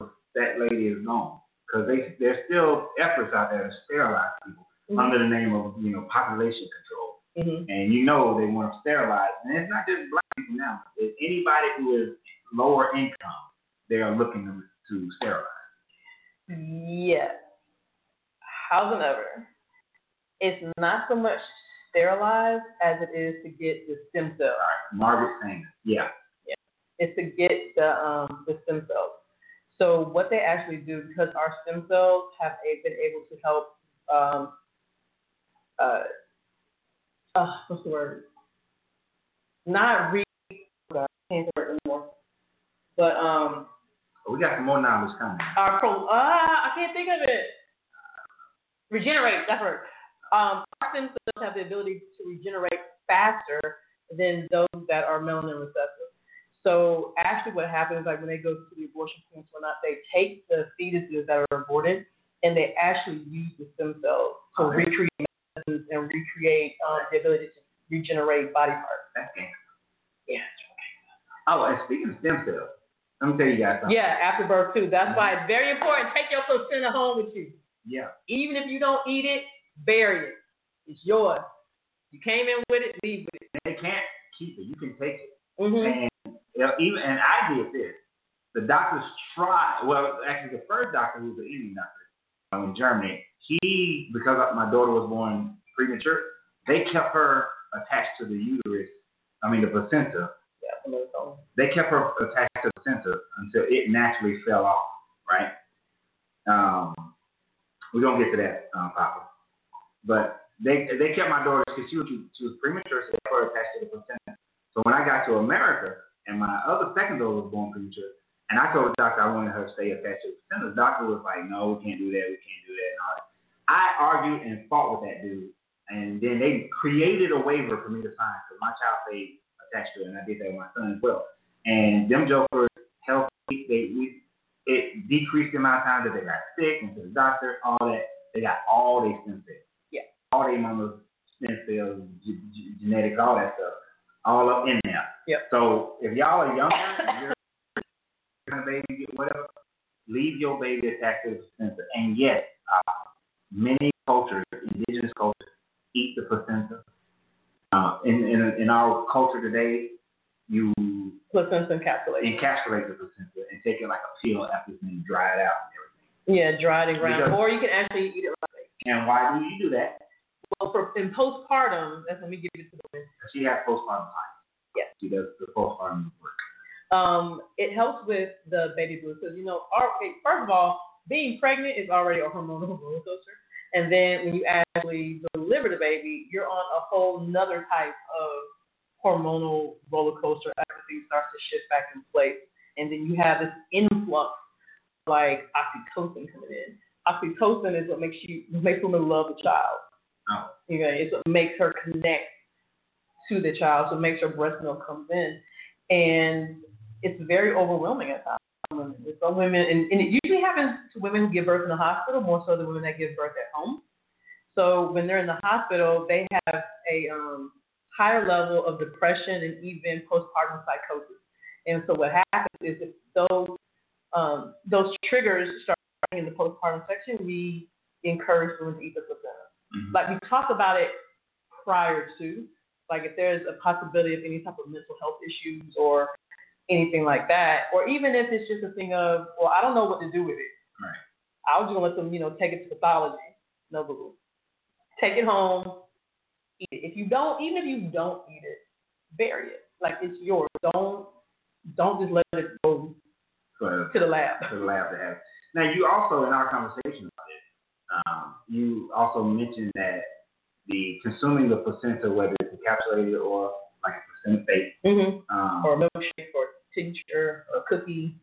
out there to sterilize people under the name of, population control. Mm-hmm. And they want to sterilize. And it's not just black people now. It's anybody who is lower income, they are looking to sterilize. Yes. However, it's not so much sterilized as it is to get the stem cells. All right, Margaret saying, yeah. It's to get the stem cells. So what they actually do, because our stem cells have been able to help, what's the word? Not I can't say it anymore. But we got some more knowledge coming. I can't think of it. Regenerate. That's right. Our stem cells have the ability to regenerate faster than those that are melanin recessive. So actually what happens, like when they go to the abortion clinics or not, they take the fetuses that are aborted and they actually use the stem cells to recreate and recreate the ability to regenerate body parts. That's gangster. Yeah. Oh, and speaking of stem cells, let me tell you guys something. Yeah, after birth too. That's why it's very important. Take your placenta home with you. Yeah. Even if you don't eat it, bury it. It's yours. You came in with it, leave with it. They can't keep it. You can take it. Mm-hmm. And I did this. The doctors tried. Well, actually, the first doctor, who was an Indian doctor in Germany, because my daughter was born premature, they kept her attached to the uterus. The placenta. Yeah, they kept her attached to the placenta until it naturally fell off. Right. We're gonna get to that, Papa. But they kept my daughter because she was premature, so they kept her attached to the placenta. So when I got to America, and my second daughter was born premature, and I told the doctor I wanted her to stay attached to the placenta. The doctor was like, no, we can't do that, and all that. I argued and fought with that dude, and then they created a waiver for me to sign because my child stayed attached to it, and I did that with my son as well. And them jokers, it decreased the amount of time that they got sick, and to the doctor, all that. They got all their stem cells. Yeah. All their mama's stem cells, genetics, all that stuff. All up in there. Yep. So if y'all are younger, you're a baby, whatever, leave your baby attached to the placenta. And yes, many cultures, indigenous cultures, eat the placenta. In our culture today, you placenta encapsulate the placenta and take it like a pill after it's been dried out and everything. Yeah, dried and ground. Or you can actually eat it like that. And why do you do that? Well, in postpartum, let me give it to the women. She has postpartum time. Yes. She does the postpartum work. It helps with the baby blues because, first of all, being pregnant is already a hormonal roller coaster. And then when you actually deliver the baby, you're on a whole nother type of hormonal roller coaster. Everything starts to shift back in place. And then you have this influx like oxytocin coming in. Oxytocin is what makes women love the child. Oh. It's what makes her connect to the child, so it makes her breast milk comes in. And it's very overwhelming at times. Some women, and it usually happens to women who give birth in the hospital more so than women that give birth at home. So when they're in the hospital, they have a higher level of depression and even postpartum psychosis. And so what happens is if those triggers start in the postpartum section, we encourage women to eat the placenta. Mm-hmm. Like we talk about it prior to, like if there's a possibility of any type of mental health issues or anything like that, or even if it's just a thing of, well, I don't know what to do with it. Right. I was just gonna let them, take it to pathology. No boo. Take it home, eat it. Even if you don't eat it, bury it. Like it's yours. Don't just let it go to the lab. To the lab to have. Now you also, in our conversation about it, you also mentioned that the consuming the placenta, whether it's encapsulated or like a placenta fake, or a milkshake or tincture or cookie.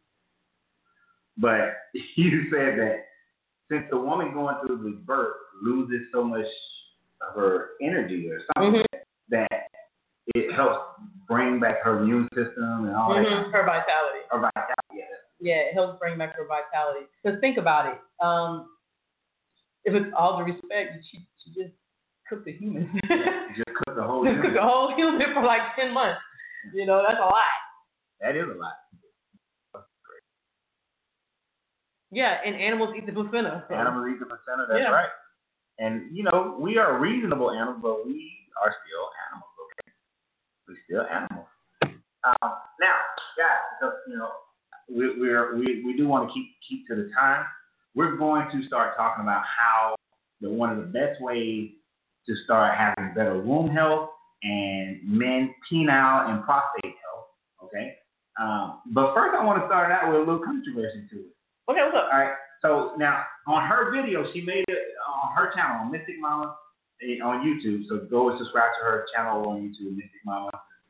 But you said that since the woman going through the birth loses so much of her energy or something, that it helps bring back her immune system and all that. Her vitality. Her vitality, yeah. Yeah, it helps bring back her vitality. Because think about it. If it's all due respect, she just cooked a human. Just cooked the whole human. Cooked the whole human for like 10 months. That's a lot. That is a lot. Yeah, and animals eat the placenta. So. Animals eat the placenta, that's right. And, we are reasonable animals, but we are still animals, okay? We're still animals. Now, guys, because, we do want to keep to the time. We're going to start talking about how one of the best ways to start having better womb health and men's penile and prostate health, okay? But first, I want to start out with a little controversy to it. Okay, what's up? All right. So now, on her video, she made it on her channel, on Mystic Mama, on YouTube. So go and subscribe to her channel on YouTube, Mystic Mama,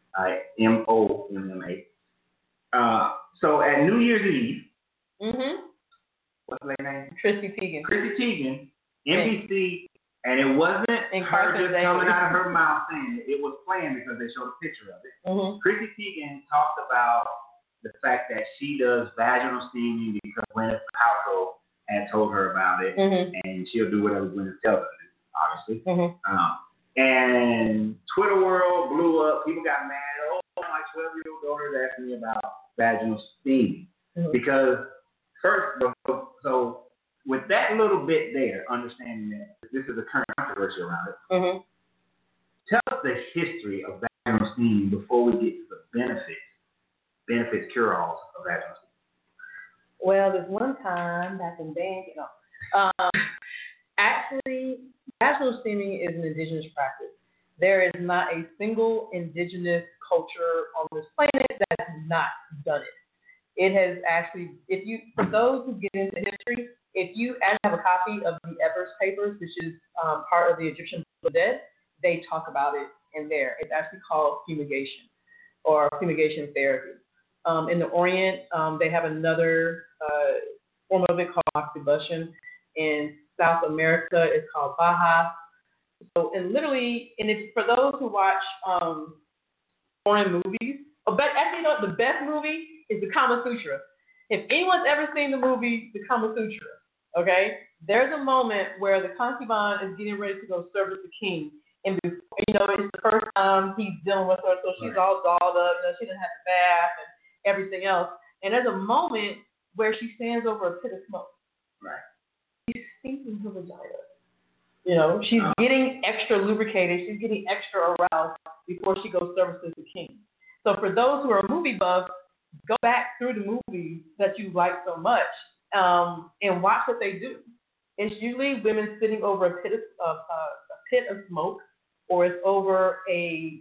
MOMMA. So at New Year's Eve, what's her name? Chrissy Teigen, NBC, and it wasn't her just coming out of her mouth saying it. It was planned because they showed a picture of it. Chrissy Teigen talked about the fact that she does vaginal steaming because Gwyneth Paltrow had told her about it, and she'll do whatever Gwyneth tells her to do, obviously. And Twitter world blew up. People got mad. Oh, my 12-year-old daughter is asking me about vaginal steaming. Because first, so with that little bit there, understanding that this is a current controversy around it, tell us the history of vaginal steaming before we get to the benefits cure-alls of vaginal steaming. Well, there's one time back in bank, actually, vaginal steaming is an indigenous practice. There is not a single indigenous culture on this planet that has not done it. It has actually, for those who get into history, if you actually have a copy of the Evers Papers, which is part of the Egyptian Book of the Dead, they talk about it in there. It's actually called fumigation or fumigation therapy. In the Orient, they have another form of it called oxybustion. In South America, it's called Baja. So, and it's for those who watch foreign movies. Actually, the best movie is the Kama Sutra. If anyone's ever seen the movie The Kama Sutra, okay, there's a moment where the concubine is getting ready to go service the king. And, it's the first time he's dealing with her, so she's all dolled up. She didn't have the bath and everything else. And there's a moment where she stands over a pit of smoke. Right. She's steaming her vagina. She's getting extra lubricated. She's getting extra aroused before she goes services the king. So for those who are movie buffs, go back through the movies that you like so much and watch what they do. It's usually women sitting over a pit of smoke, or it's over a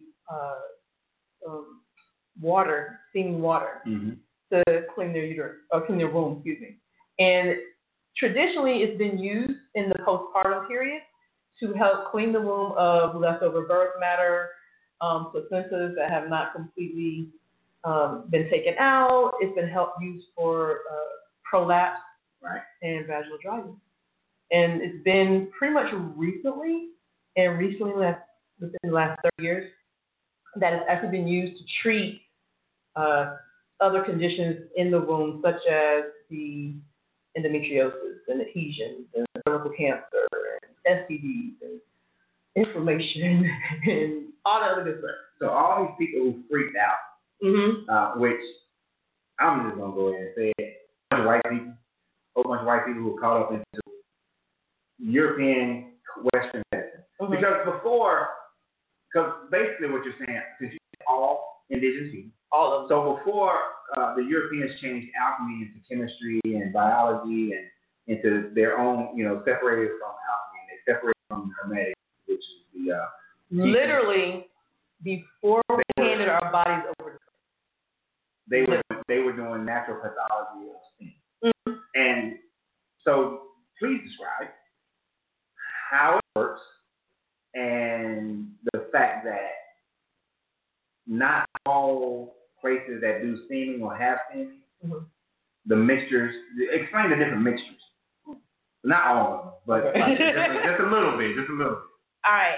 steaming water to clean their uterus or clean their womb, excuse me. And traditionally, it's been used in the postpartum period to help clean the womb of leftover birth matter, placentas that have not completely been taken out. It's been used for prolapse and vaginal dryness. And it's been pretty much recently within the last 30 years, that it's actually been used to treat other conditions in the womb, such as the endometriosis and adhesions and cervical cancer and STDs and inflammation and all the other good stuff. So all these people who freaked out, which I'm just going to go ahead and say it, a whole bunch of white people who were caught up into European Western medicine. Because basically what you're saying, because you're all indigenous people. All of them. So before the Europeans changed alchemy into chemistry and biology and into their own, separated from alchemy, and they separated from hermetics, which is the literally before we handed our bodies over to they were doing natural pathology of steam. And so please describe how it works and the fact that not all places that do steaming or have steaming, the mixtures, explain the different mixtures. Not all of them, but just a little bit. All right.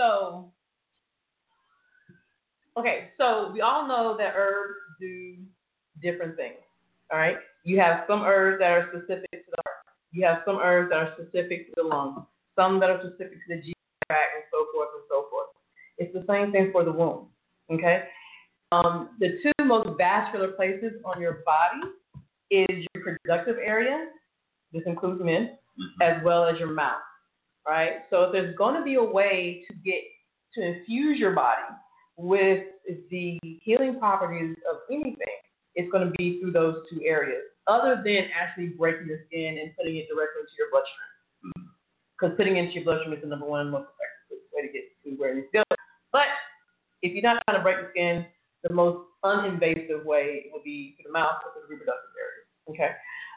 So we all know that herbs do different things. All right. You have some herbs that are specific to the heart. You have some herbs that are specific to the lungs. Some that are specific to the GI tract, and so forth and so forth. It's the same thing for the womb. Okay. The two most vascular places on your body is your reproductive area This includes men, as well as your mouth, right? So if there's going to be a way to infuse your body with the healing properties of anything, it's going to be through those two areas, other than actually breaking the skin and putting it directly into your bloodstream. Because putting it into your bloodstream is the number one most effective way to get to where you feel. But if you're not trying to break the skin, the most uninvasive way would be through the mouth or through the reproductive areas. Okay.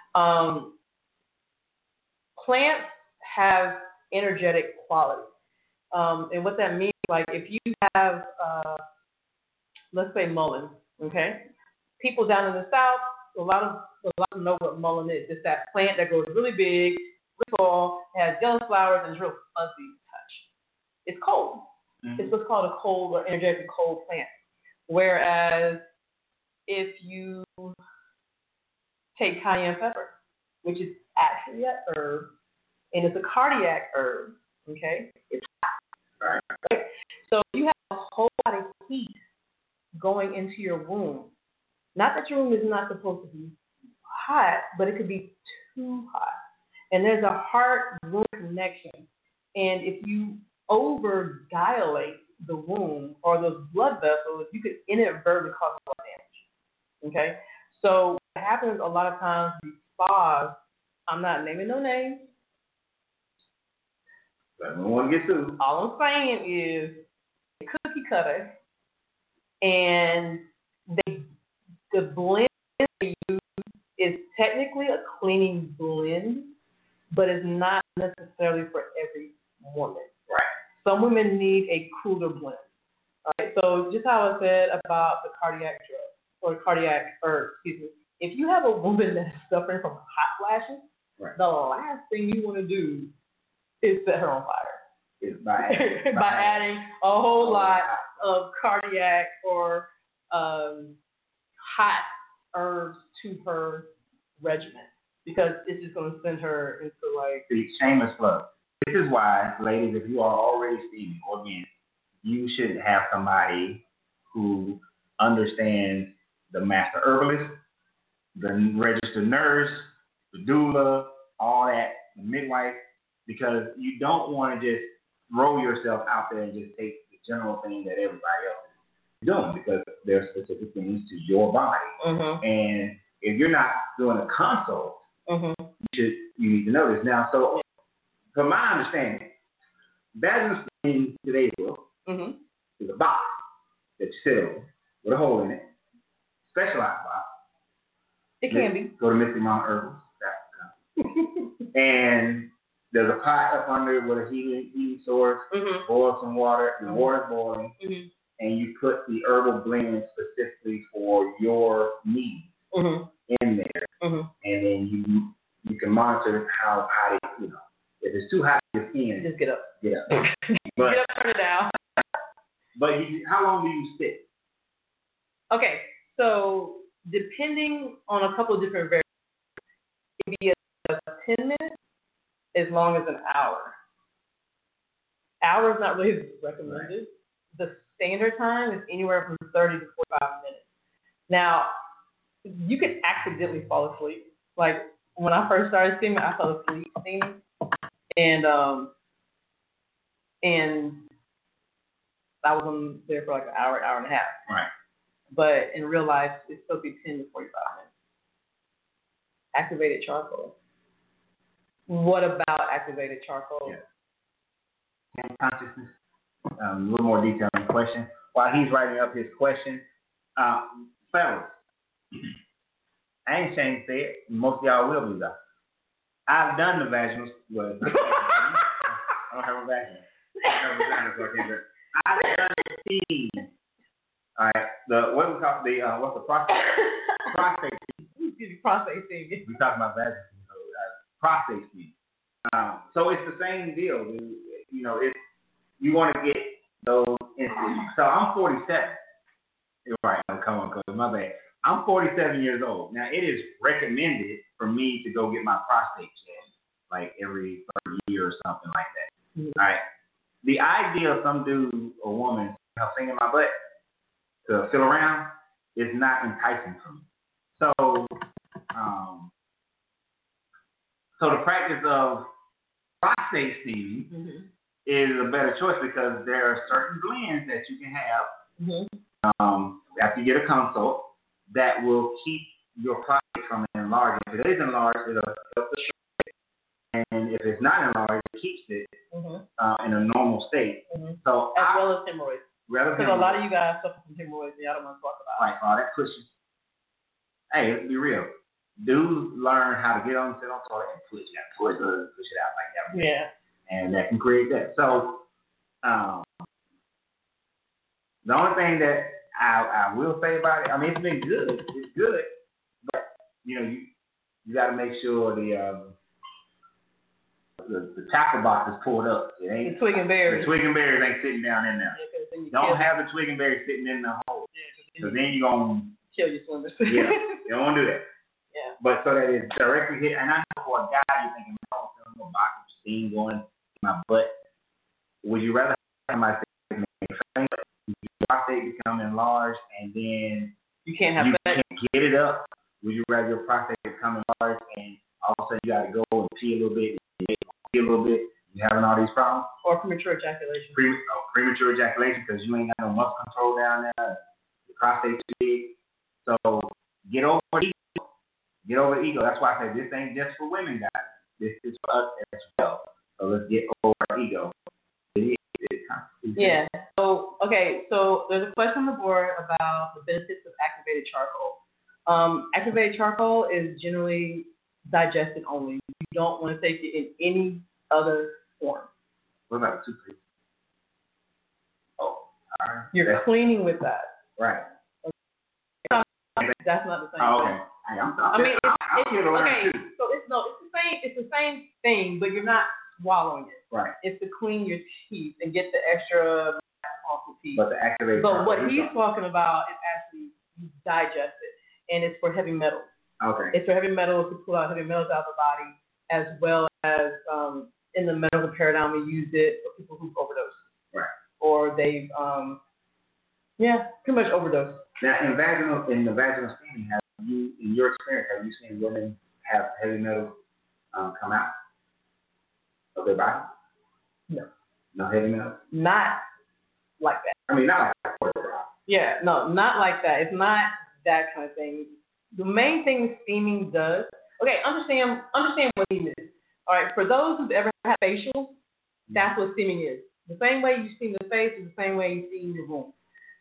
Plants have energetic quality. And what that means, like if you have, let's say mullein, okay? People down in the South, a lot of them know what mullein is. It's that plant that grows really big, really tall, has yellow flowers, and is real fuzzy touch. It's cold. Mm-hmm. It's what's called a cold or energetic cold plant. Whereas if you take cayenne pepper, which is actually a herb, and it's a cardiac herb, okay? It's hot, right? So you have a whole lot of heat going into your womb. Not that your womb is not supposed to be hot, but it could be too hot. And there's a heart-womb connection. And if you over-dilate the womb or those blood vessels, you could inadvertently cause blood damage. Okay? So what happens a lot of times in spas, I'm not naming no names. I don't want to get sued. All I'm saying is a cookie cutter, and the blend they use is technically a cleaning blend, but it's not necessarily for every woman. Right. Some women need a cooler blend. All right. So just how I said about the cardiac drug or cardiac herb, if you have a woman that's suffering from hot flashes, right, the last thing you want to do is set her on fire. It's by adding a whole lot of cardiac or hot herbs to her regimen, because it's just going to send her into like the shameless plug. This is why, ladies, if you are already steaming organic, you should have somebody who understands the master herbalist, the registered nurse, the doula, all that, the midwife, because you don't want to just throw yourself out there and just take the general thing that everybody else is doing, because there are specific things to your body. Mm-hmm. And if you're not doing a consult, mm-hmm, you need to know this. Now, so from my understanding, vaginal steam in today's world, mm-hmm, is a box that you sit on with a hole in it, specialized box. It can be. Go to Mystic Mountain Herbals. And there's a pot up under it with a heating source. Mm-hmm. Boil some water. The water's boiling. Mm-hmm. And you put the herbal blend specifically for your needs, mm-hmm, in there. Mm-hmm. And then you can monitor how hot it, if it's too hot in your skin, just get up. Get up. But, get up, turn it down. But how long do you sit? Okay, so depending on a couple of different variables, it could be 10 minutes as long as an hour. Hour is not really recommended. Right. The standard time is anywhere from 30 to 45 minutes. Now, you could accidentally fall asleep. Like when I first started steaming, I fell asleep steaming, and I was on there for like an hour and a half. Right. But in real life, it's supposed to be 10 to 45 minutes. Activated charcoal. What about activated charcoal? Yeah. Consciousness. A little more detail on the question. While he's writing up his question, fellas, I ain't ashamed to say it. Most of y'all will be though. I've done the vaginal. Well, I don't have a vaginal. I've done the steam. All right. What's the prostate? Prostate steam. Prostate steam. We talking about vaginal steam. Prostate steam. So it's the same deal. You want to get those instances. So I'm 47. You're right. Come on, my bad. I'm 47 years old. Now, it is recommended for me to go get my prostate checked, like every 3rd year or something like that. Mm-hmm. All right. The idea of some dude or woman singing my butt to feel around is not enticing for me. So, So the practice of prostate steaming is a better choice because there are certain blends that you can have after you get a consult that will keep your prostate from enlarging. If it is enlarged, it'll help the shrink. And if it's not enlarged, it keeps it in a normal state. So as well as hemorrhoids. Because a lot of you guys suffer from hemorrhoids and y'all don't want to talk about it. Right, so all that pushing. Hey, let's be real. Dudes learn how to get on the toilet and push it out, push it out like that. Yeah. And that can create that. So, the only thing that I will say about it, I mean, it's been good. It's good, but you got to make sure the tackle box is pulled up. It ain't the twig and berries. The twig and berries ain't sitting down in there. Yeah, don't have the twig and berries sitting in the hole. Because then you're gonna kill your swimmers. Yeah, you don't want to do that. Yeah. But so that it's directly hit, and I know for a guy, you're thinking, I'm a box of steam going in my butt. Would you rather have somebody say, your prostate become enlarged, and then you can't get it up? Would you rather your prostate become enlarged, and all of a sudden you got to go and pee a little bit, you having all these problems? Or premature ejaculation. Premature ejaculation because you ain't got no muscle control down there. The prostate too big. So get over ego. Get over ego. That's why I said this ain't just for women, guys. This is for us as well. So let's get over our ego. Yeah. So there's a question on the board about the benefits of activated charcoal. Activated charcoal is generally digested only. You don't want to take it in any other form. What about toothpaste? Oh, all right. You're cleaning with that. Right. That's not the same okay. thing. Hey, okay. So it's the same thing, but you're not swallowing it. Right. It's to clean your teeth and get the extra off the teeth. But the activated. But what he's talking about is actually you digest it, and it's for heavy metals. Okay. It's for heavy metals to pull out heavy metals out of the body, as well as in the medical paradigm we use it for people who've overdosed. Right. Or they've pretty much overdosed. Now in the vaginal steaming, in your experience, have you seen women have heavy metals come out of their body? No. No heavy metals? Not like that. I mean, not like that. Yeah, no, not like that. It's not that kind of thing. The main thing steaming does, understand what steaming is. All right, for those who've ever had facial, that's what steaming is. The same way you steam the face is the same way you steam your room.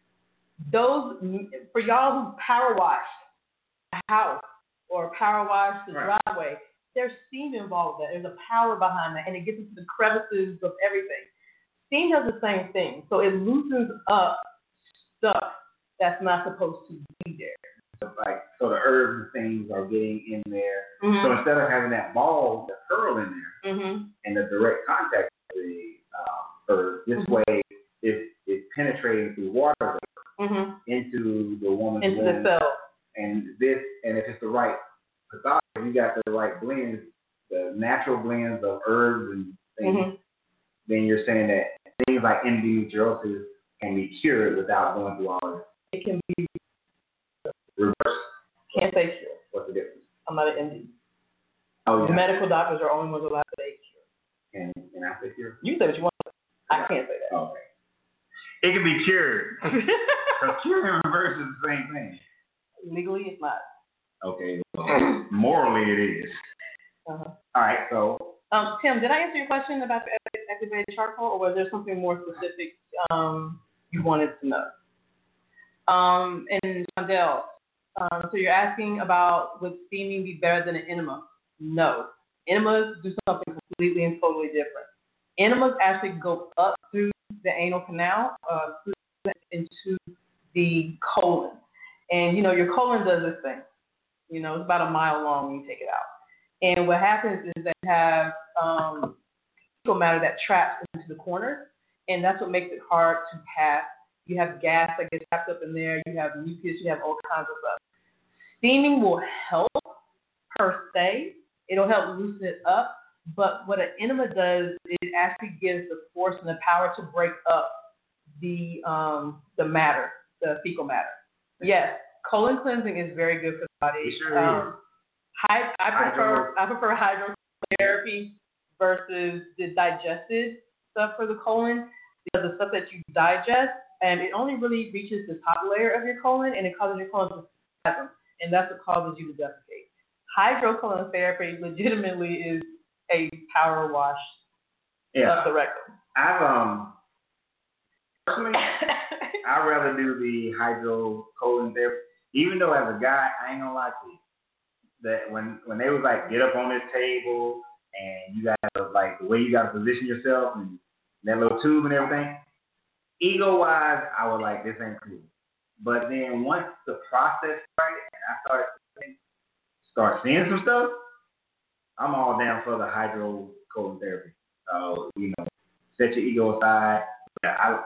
For y'all who power wash a house or power wash the driveway, there's steam involved there. There's a power behind that, and it gets into the crevices of everything. Steam does the same thing. So it loosens up stuff that's not supposed to be there. So the herbs and things are getting in there. Mm-hmm. So instead of having that ball, the curl in there, mm-hmm. and the direct contact with the herb, this way it's penetrating through water mm-hmm. into the woman's into womb. the cell. And if it's the right pathology, you got the right blends, the natural blends of herbs and things, mm-hmm. then you're saying that things like endometriosis can be cured without going through all this. It can be reversed. Can't say cure. What's the difference? I'm not an MD. Oh, yeah. The medical doctors are only ones allowed to say cure. Can I say cure? You say what you want. I can't say that. Okay. It can be cured. Because cure and reverse is the same thing. Legally, it's not. Okay. Well, morally, it is. Uh-huh. All right. So. Tim, did I answer your question about the activated charcoal, or was there something more specific you wanted to know? And Shondell, so you're asking about would steaming be better than an enema? No. Enemas do something completely and totally different. Enemas actually go up through the anal canal, into the colon. And, your colon does this thing. It's about a mile long when you take it out. And what happens is that you have fecal matter that traps into the corners, and that's what makes it hard to pass. You have gas that gets trapped up in there. You have mucus. You have all kinds of stuff. Steaming will help per se. It'll help loosen it up. But what an enema does is it actually gives the force and the power to break up the matter, the fecal matter. Yes, colon cleansing is very good for the body. It sure is. I prefer hydro therapy versus the digested stuff for the colon, because the stuff that you digest, and it only really reaches the top layer of your colon, and it causes your colon to spasm, and that's what causes you to defecate. Hydrocolon therapy legitimately is a power wash of the rectum. Personally, I'd rather do the hydrocolon therapy, even though as a guy, I ain't gonna lie to you, that when they was like, get up on this table, and you gotta, like, the way you gotta position yourself, and that little tube and everything, ego-wise, I was like, this ain't cool. But then once the process started, and I started seeing some stuff, I'm all down for the hydrocolon therapy. So, set your ego aside. Yeah,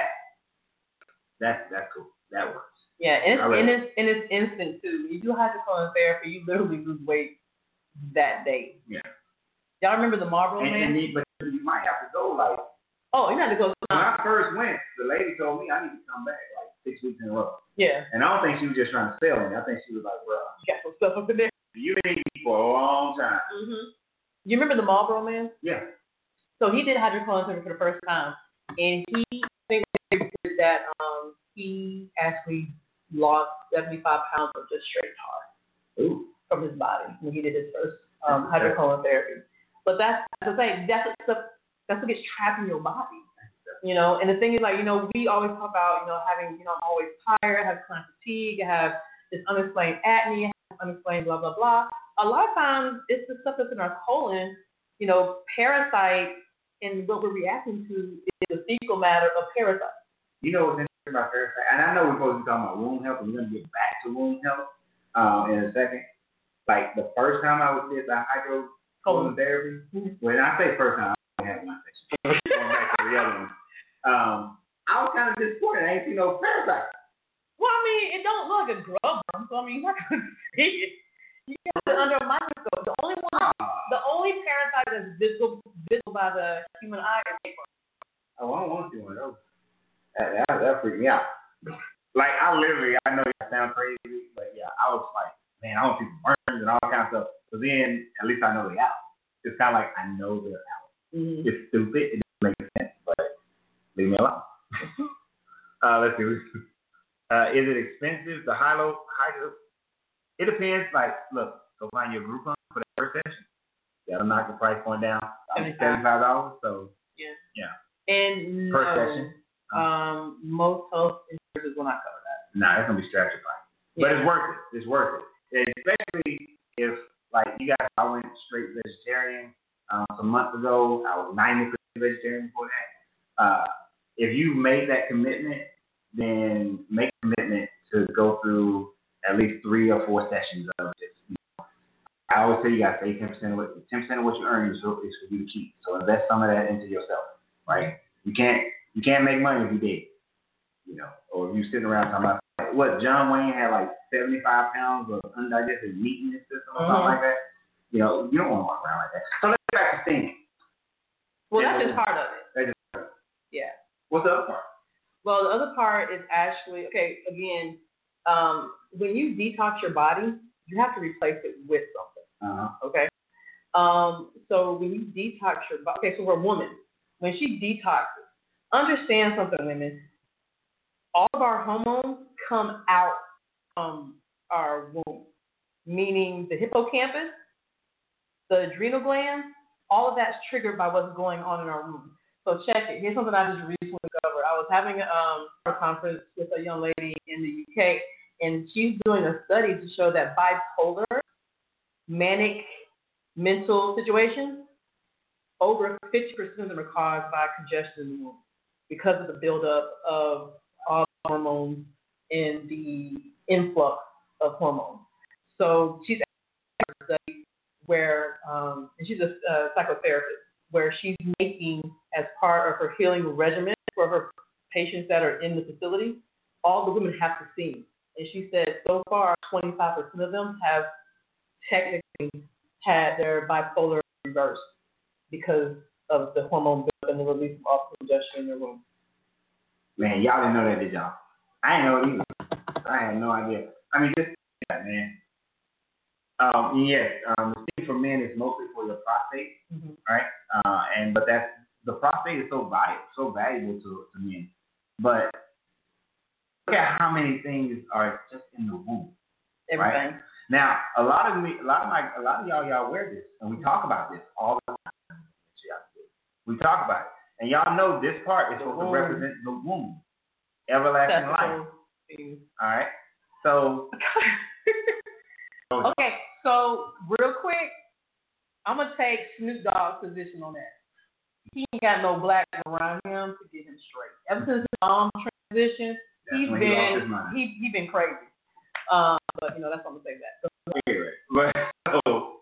that's cool. That works. Yeah, and it's instant too. When you do hydrocolon therapy, you literally lose weight that day. Yeah. Y'all remember the Marlboro Man? But you might have to go like. Oh, you have to go. When I first went, the lady told me I need to come back like 6 weeks in a row. Yeah. And I don't think she was just trying to sell me. I think she was like, well, you got some stuff up in there. You been eating for a long time. Mm-hmm. You remember the Marlboro Man? Yeah. So he did hydrocolon therapy for the first time, and he did that. He actually lost 75 pounds of just straight tar from his body when he did his first hydrocolon therapy. But that's the thing. That's what gets trapped in your body. And the thing is, like, we always talk about, having, I'm always tired, I have chronic fatigue, I have this unexplained acne, unexplained blah, blah, blah. A lot of times it's the stuff that's in our colon, parasites, and what we're reacting to is the fecal matter of parasites. You know what's interesting about parasites? And I know we're supposed to be talking about wound health, and we're going to get back to wound health in a second. Like, the first time I did the hydrocolon therapy, when I say first time, I have one section. Going back to the other one. I was kind of disappointed. I ain't seen no parasites. Well, I mean, it don't look like a grub worm, so I mean, you're not going to see it. You got it under a microscope. The only parasite that's visible by the human eye is tapeworm. Oh, I want to see one of those. That freaked me out. Like, I know that sounds crazy, but yeah, I was like, man, I want to see some worms and all kinds of stuff. But then, at least I know they're out. It's kind of like I know they're out. Mm-hmm. It's stupid. It doesn't make sense, but leave me alone. Let's see. Is it expensive? The hydro? It depends. Like, look, go find your Groupon for the first session. You gotta knock the price point down. $75. So yeah. And per session. Most health insurers will not cover that. Nah, it's gonna be stratified. Yeah. But it's worth it. It's worth it. And especially if, like, I went straight vegetarian some months ago. I was 90% vegetarian before that. If you made that commitment, then make a commitment to go through at least 3 or 4 sessions of this. I always say you got to save 10% of what you earn is for you to keep. So invest some of that into yourself, right? You can't make money if you did, or if you sitting around talking about what John Wayne had like 75 pounds of undigested meat in his system or something like that. You don't want to walk around like that. So let's get back to stinging. Well, that's just part of it. That's just part of it. Yeah. What's the other part? Well, the other part is actually, okay, again, when you detox your body, you have to replace it with something. Uh-huh. Okay? So when you detox your body, okay, so for a woman, when she detoxes, understand something, women. All of our hormones come out from our womb, meaning the hippocampus, the adrenal glands, all of that's triggered by what's going on in our womb. So check it. Here's something I just recently discovered. I was having a conference with a young lady in the UK, and she's doing a study to show that bipolar, manic, mental situations, over 50% of them are caused by congestion in the womb because of the buildup of all the hormones and the influx of hormones. So she's at a study where, and she's a psychotherapist, where she's making, as part of her healing regimen for her patients that are in the facility, all the women have to sing. And she said so far, 25% of them have technically had their bipolar reversed because of the hormone buildup and the release of all congestion in their womb. Man, y'all didn't know that, did y'all? I didn't know it either. I had no idea. I mean, just man. Yes. The steam for men is mostly for your prostate, right? But the prostate is so valuable to men. But look at how many things are just in the womb. Everything. Right? Now, a lot of y'all wear this, and we talk about this all the time. We talk about it, and y'all know this part is supposed to represent the womb, everlasting life. All right. So. Okay. So real quick, I'm gonna take Snoop Dogg's position on that. He ain't got no black around him to get him straight. Ever since his mom transition, he's been crazy. But that's what I'm gonna say that. So,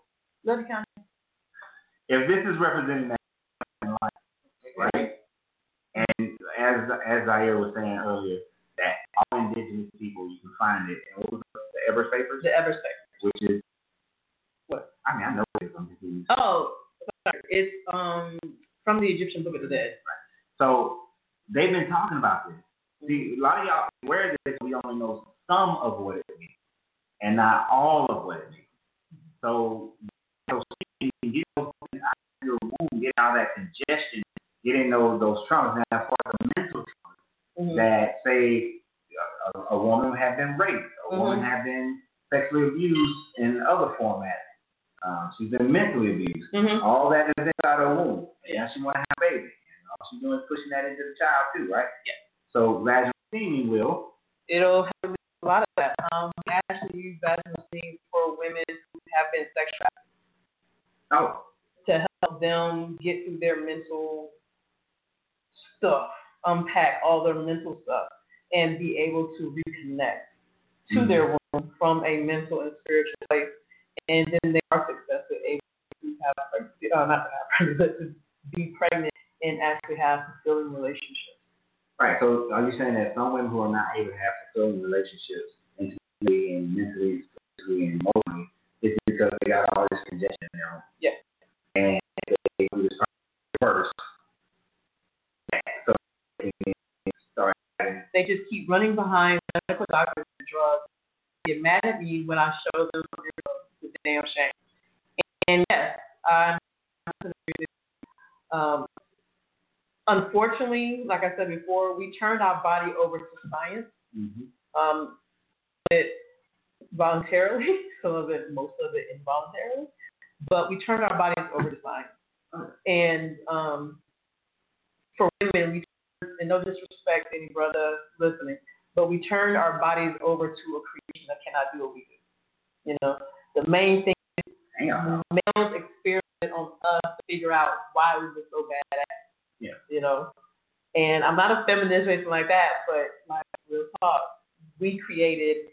if this is representing that life, right? And as Zaire was saying earlier, that all indigenous people, you can find it. And what was the Everest Papers? The Everest Papers, which is what? I mean, I know it. I'm confused. Oh, sorry. It's from the Egyptian Book of the Dead. Right. So they've been talking about this. See, a lot of y'all wear this. We only know some of what it means, and not all of what it means. So you can get those things out of your womb, get out of that congestion, getting those traumas. Now, as far as the mental traumas, that say a woman had been raped, a woman had been sexually abused in other formats. She's been mentally abused. All that is inside her womb. And she want to have a baby. And all she's doing is pushing that into the child too, right? Yeah. So vaginal steaming it'll have a lot of that. We actually use vaginal steam for women who have been sex trafficked. Oh. To help them get through their mental stuff, unpack all their mental stuff, and be able to reconnect to their womb from a mental and spiritual place. And then they are successful, able to to be pregnant and actually have fulfilling relationships. Right. So are you saying that some women who are not able to have fulfilling relationships intimately and mentally, spiritually, and emotionally, is because they got all this congestion in their own? Yes. And they do this first. So they just keep running behind medical doctors and drugs. They get mad at me when I show them the damn shame. And yes, I'm unfortunately, like I said before, we turned our body over to science. It voluntarily, most of it involuntarily, but we turned our bodies over to science. And for women, we turned, and no disrespect to any brother listening, but we turned our bodies over to a creation that cannot do what we do. The main thing is males experiment on us to figure out why we were so bad at it. Yeah. And I'm not a feminist or anything like that, but like real talk, we create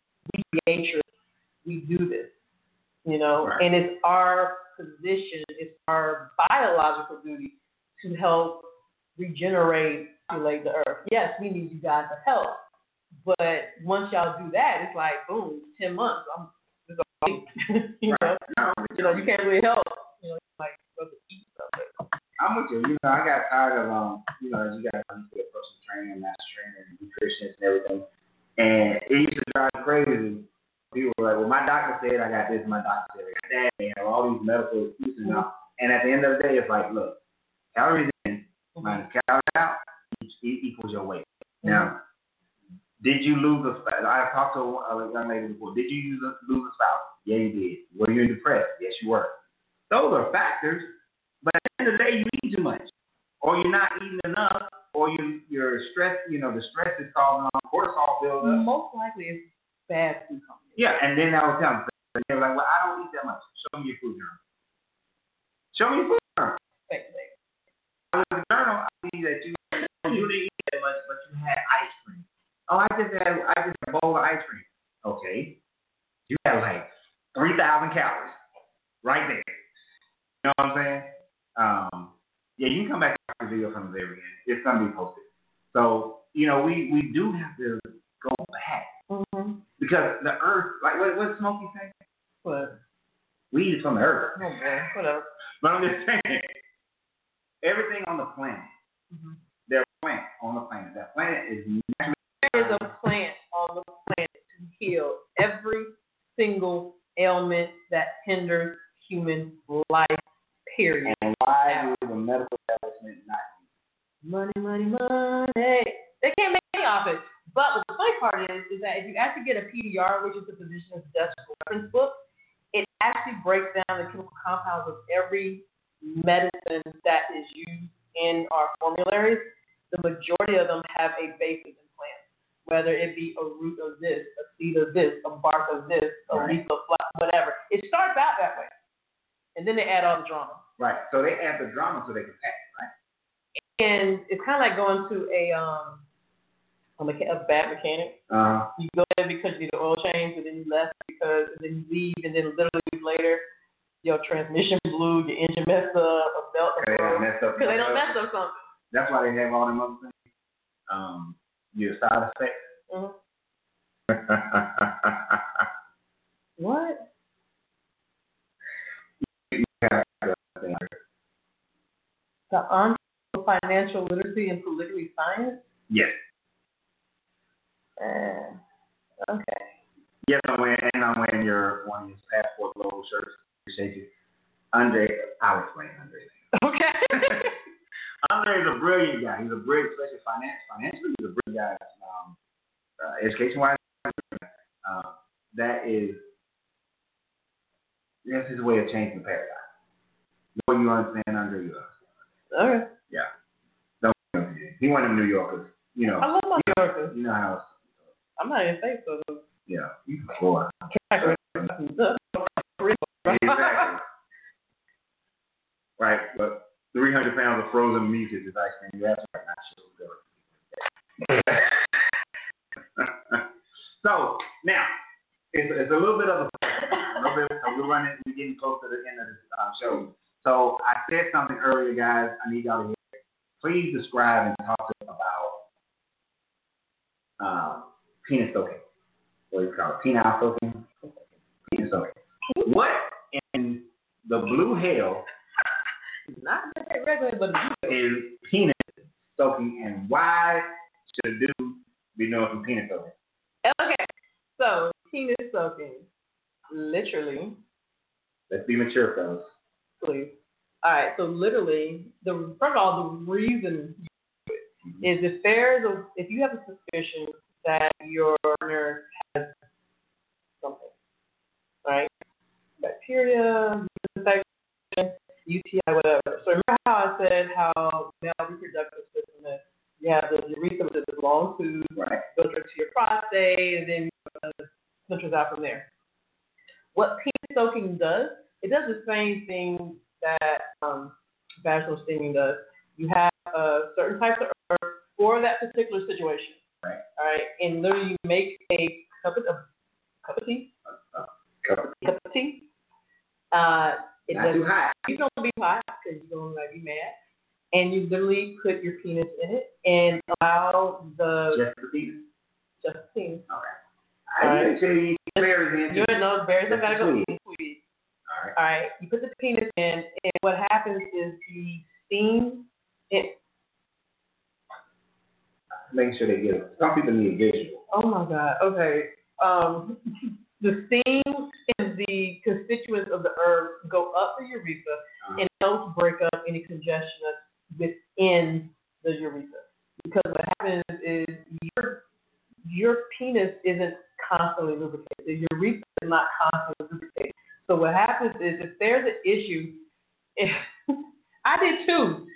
we do this, right. And it's our position, it's our biological duty to help regenerate, populate the earth. Yes, we need you guys to help, but once y'all do that, it's like boom, 10 months. You can't really help. Like go to eat stuff. I'm with you. I got tired of as you guys used to personal training, master trainer, nutritionist, and everything, and it used to drive me crazy. People were like, "Well, my doctor said I got this. My doctor said I got that." They have all these medical excuses now, and at the end of the day, it's like, look, calories in minus calories out equals your weight. Now, did you lose a spouse? I talked to a young lady before. Did you lose a spouse? Yeah, you did. Were you depressed? Yes, you were. Those are factors, but at the end of the day, you eat too much, or you're not eating enough, or you're stressed. The stress is causing cortisol buildup. Most likely, it's bad food company. Yeah, and then I was telling them, they were like, "Well, I don't eat that much. Show me your food journal. Show me your food journal." I was in the journal. I see that you didn't eat that much, but you had ice cream. Oh, I just had a bowl of ice cream. Okay, you had like 3,000 calories right there. You know what I'm saying? Yeah, you can come back to the video from the very end. It's gonna be posted. So we do have to go back. Because the earth, like what Smokey say? What? We eat it from the earth. Oh boy, whatever. But I'm just saying, everything on the planet, there's a plant on the planet. That planet is naturally. There is a plant on the planet to heal every single ailment that hinders human life, period. And why do the medical establishment not Money, money, money. They can't make money off it. But the funny part is that if you actually get a PDR, which is the physician's desk reference book, it actually breaks down the chemical compounds of every medicine that is used in our formularies. The majority of them have a basis in plants, whether it be a root of this, a seed of this, a bark of this, a leaf of flower, whatever. It starts out that way. And then they add all the drama. Right. So they add the drama so they can pack, right? And it's kind of like going to a bad mechanic. You go there because you need an oil change, and then you left because, and then you leave, and then literally later, your transmission blew, your engine messed up, a belt broke. Because they don't mess up something. That's why they have all them other things. Your side effects. What? The on financial literacy and politically science? Yes. Okay. Yes, I'm wearing one of your passport logo shirts. Appreciate you. Andre, I'll explain Andre. Okay. Andre is a brilliant guy. He's a brilliant, especially financially, he's a brilliant guy. Education-wise, that's his way of changing the paradigm. The more you understand Andre, you understand. All right. Yeah. He one of them New Yorkers. You know. I love my New Yorkers. You know how. I'm not even fake, so. Yeah. You can go out. Exactly. Right, but 300 pounds of frozen meat is ice cream. That's right. So now it's a little bit of we're getting close to the end of this show. So I said something earlier, guys. I need y'all to hear it. Please describe and talk to us about penis soaking. What do you call it? Penile soaking. Penis soaking. What in the blue hell? Not regular, but is penis soaking, and why should a dude be doing some penis soaking? Okay, so penis soaking, literally. Let's be mature, fellas. Please. All right, so literally, first of all, the reason is if you have a suspicion that your nurse has something, right? Bacteria, infection, UTI, whatever. So remember how I said how male reproductive system is? You have the urethra, which is a long tube, filter to your prostate, and then filters out from there. What penis soaking does, it does the same thing that vaginal steaming does. You have certain types of herbs for that particular situation. Right. All right, and literally you make a cup of tea. Cup of tea. Not too hot. You don't be hot because you're going to be mad. And you literally put your penis in it and allow Just the penis? Just the penis. Okay. I didn't tell you berries in. You know, berries are gotta go sweet. Sweet. All right. You put the penis in, and what happens is the steam, making sure they get it. Some people need a visual. Oh my God. Okay. The steam and the constituents of the herbs go up the urethra and helps break up any congestion that's within the urethra. Because what happens is your penis isn't constantly lubricated. The urethra is not constantly lubricated. So what happens is if there's an issue, I did too.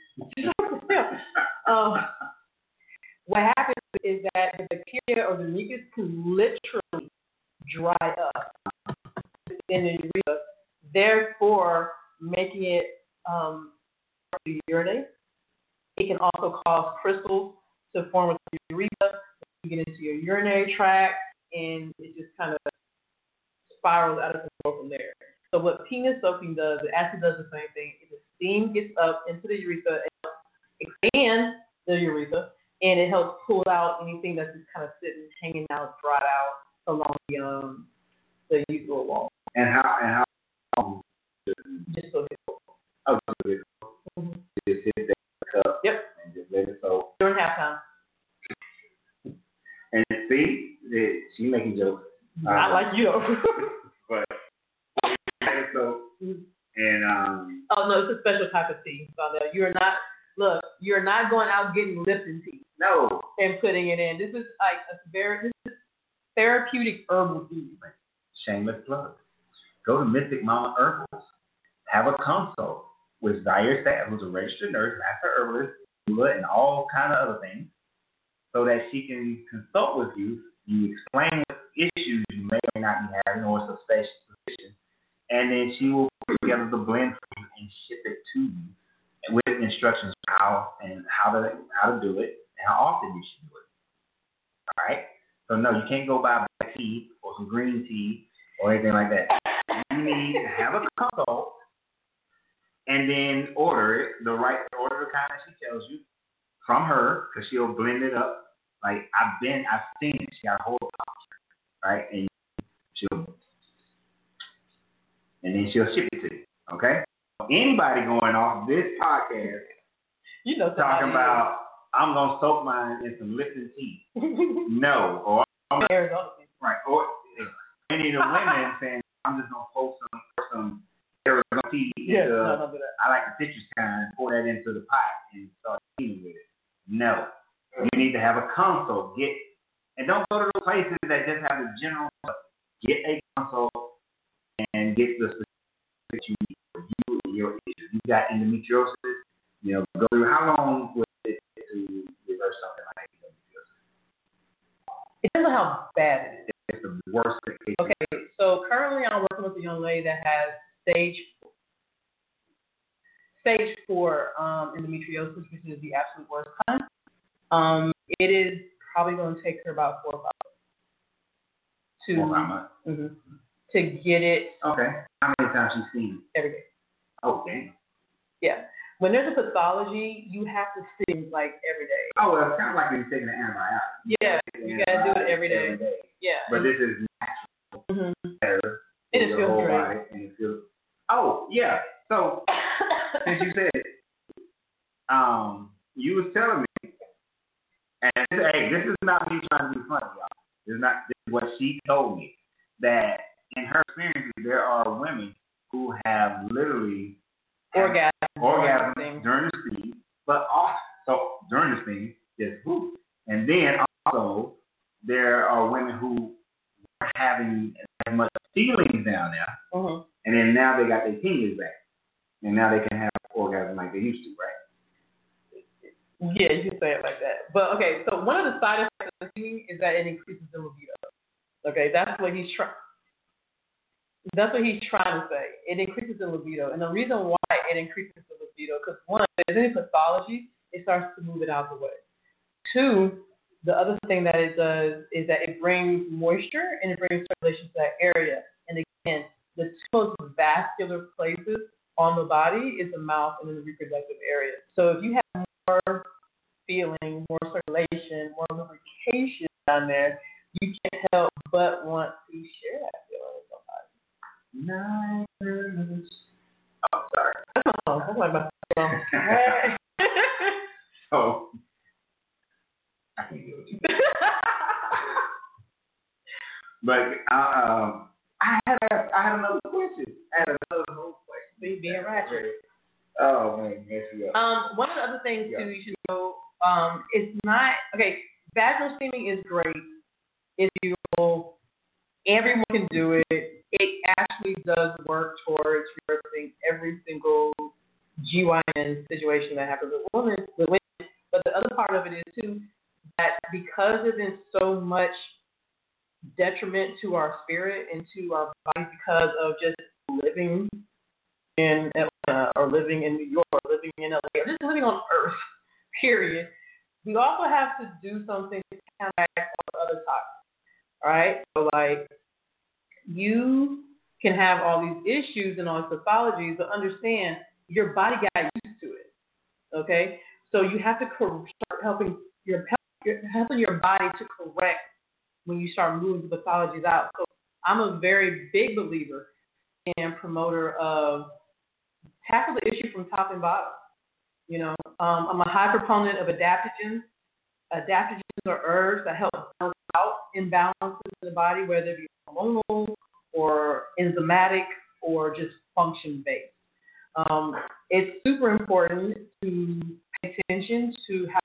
What happens is that the bacteria or the mucus can literally dry up in the urethra, therefore making it to urinate. It can also cause crystals to form with the urethra. You get into your urinary tract, and it just kind of spirals out of control from there. So what penis soaking does, it actually does the same thing. The steam gets up into the urethra, it helps expand the urethra, and it helps pull out anything that's just kind of sitting, hanging out, dried out along the urethral wall. And how? Just so it goes. Oh, just hit that cup. Yep. And just let it soak. During halftime. And see, she making jokes. Not like you. But no, it's a special type of tea. So no, you're not going out getting Lipton tea. No. And putting it in. This is like this is therapeutic herbal tea. Shameless plug. Go to Mystic Mama Herbals. Have a consult with Zaire Staff, who's a registered nurse, master herbalist, and all kind of other things, so that she can consult with you. You explain what issues you may or may not be having, or it's a special position, and then she will put together the blend for you and ship it to you with instructions how to do it and how often you should do it. All right. So no, you can't go buy black tea or some green tea or anything like that. You need to have a consult and then order the kind that she tells you from her, because she'll blend it up. Like I've seen it. She got a whole pouch, right? And then she'll ship it to you. Okay? Anybody going off this podcast, talking about I'm gonna soak mine in some Lipton tea. No, or I'm Arizona. Right. Or any of the women saying I'm just gonna post some Arizona tea. Don't do that. I like the citrus kind. Pour that into the pot and start eating with it. No, you need to have a consult. And don't go to those places that just have the general stuff. Get a consult and get the specific you need for you and your issues. You got endometriosis. Go through how long would it take to reverse something like endometriosis? It depends on how bad it is. It's the worst case. Okay, so currently I'm working with a young lady that has stage 4 endometriosis, which is the absolute worst kind. It is probably going to take her about 4 or 5 months to get it. Okay. How many times she's seen it? Every day. Oh, damn. Yeah. When there's a pathology, you have to see it like every day. Oh, well, it's kind of like when you're taking an antibiotic. Yeah, you got to do it every day. Yeah. But this is natural. Better. It just feels great. And it feels. Oh, yeah. So, since you said, you was telling me, and hey, this is not me trying to be funny, y'all. This is what she told me, that in her experience, there are women who have literally orgasm during the steam, but also during the steam, just whoop. And then also, there are women who are having as much feelings down there, and then now they got their penis back, and now they can have orgasm like they used to, right? Yeah, you can say it like that. But okay, so one of the side effects of steam is that it increases the libido. Okay, that's what he's trying. That's what he's trying to say. It increases the libido, and the reason why it increases the libido, because one, if there's any pathology, it starts to move it out the way. 2, the other thing that it does is that it brings moisture and it brings circulation to that area. And again, the 2 most vascular places on the body is the mouth and then the reproductive area. So if you have more feeling, more circulation, more lubrication down there, you can't help but want to share that feeling with somebody. Nice. Oh, sorry. Oh, that's like my So, I can't do it. But I had another question. Being ratchet. Oh man, yes we are. One of the other things too you should know, it's not vaginal steaming is great. It's beautiful. Everyone can do it. It actually does work towards reversing every single GYN situation that happens with women. But the other part of it is too that because there's been so much detriment to our spirit and to our body because of just living in Atlanta or living in New York or living in LA or just living on Earth, period, we also have to do something to counteract all the other toxins. All right? So, like, you can have all these issues and all these pathologies, but understand your body got used to it. Okay? So you have to start helping your body to correct when you start moving the pathologies out. So I'm a very big believer and promoter of tackle the issue from top and bottom. You know, I'm a high proponent of adaptogens. Adaptogens are herbs that help balance out imbalances in the body, whether it be hormonal or enzymatic or just function-based. It's super important to pay attention to how.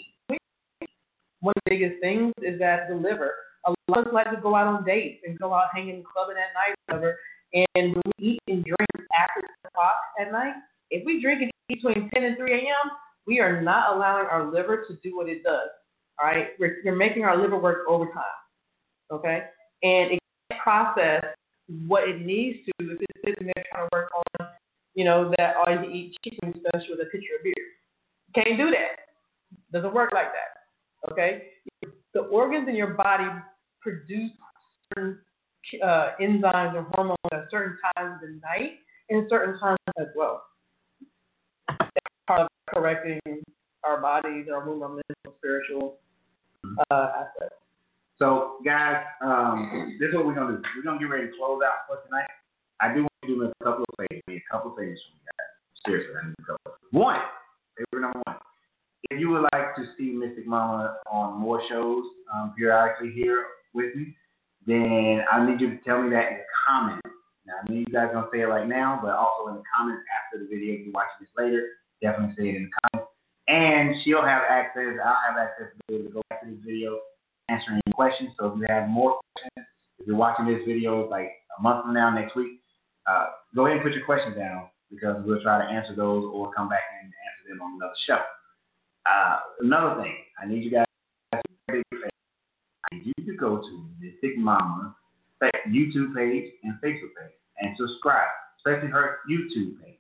One of the biggest things is that the liver. A lot of us like to go out on dates and go out hanging clubbing at night, whatever. And when we eat and drink after 10 o'clock at night, if we drink and eat between 10 and 3 a.m., we are not allowing our liver to do what it does. All right, we're making our liver work overtime. Okay, and it can't process what it needs to if it's sitting there trying to work on, that all you can eat chicken special with a pitcher of beer. Can't do that. Doesn't work like that. Okay, the organs in your body produce certain enzymes or hormones at certain times of the night and certain times as well. That's part of correcting our bodies, our womb, our mental, spiritual aspects. So, guys, this is what we're going to do. We're going to get ready to close out for tonight. I do want to do a couple of favors. I need a couple of favors from you guys. Seriously, I need a couple. One, favor number one. If you would like to see Mystic Mama on more shows periodically here with me, then I need you to tell me that in the comments. Now, I know you guys don't say it right now, but also in the comments after the video. If you're watching this later, definitely say it in the comments. And I'll have access to be able to go back to this video, answering any questions. So if you have more questions, if you're watching this video like a month from now, next week, go ahead and put your questions down because we'll try to answer those or come back and answer them on another show. Another thing, I need you guys to do a favor. I need you to go to Mystic Mama YouTube page and Facebook page and subscribe, especially her YouTube page.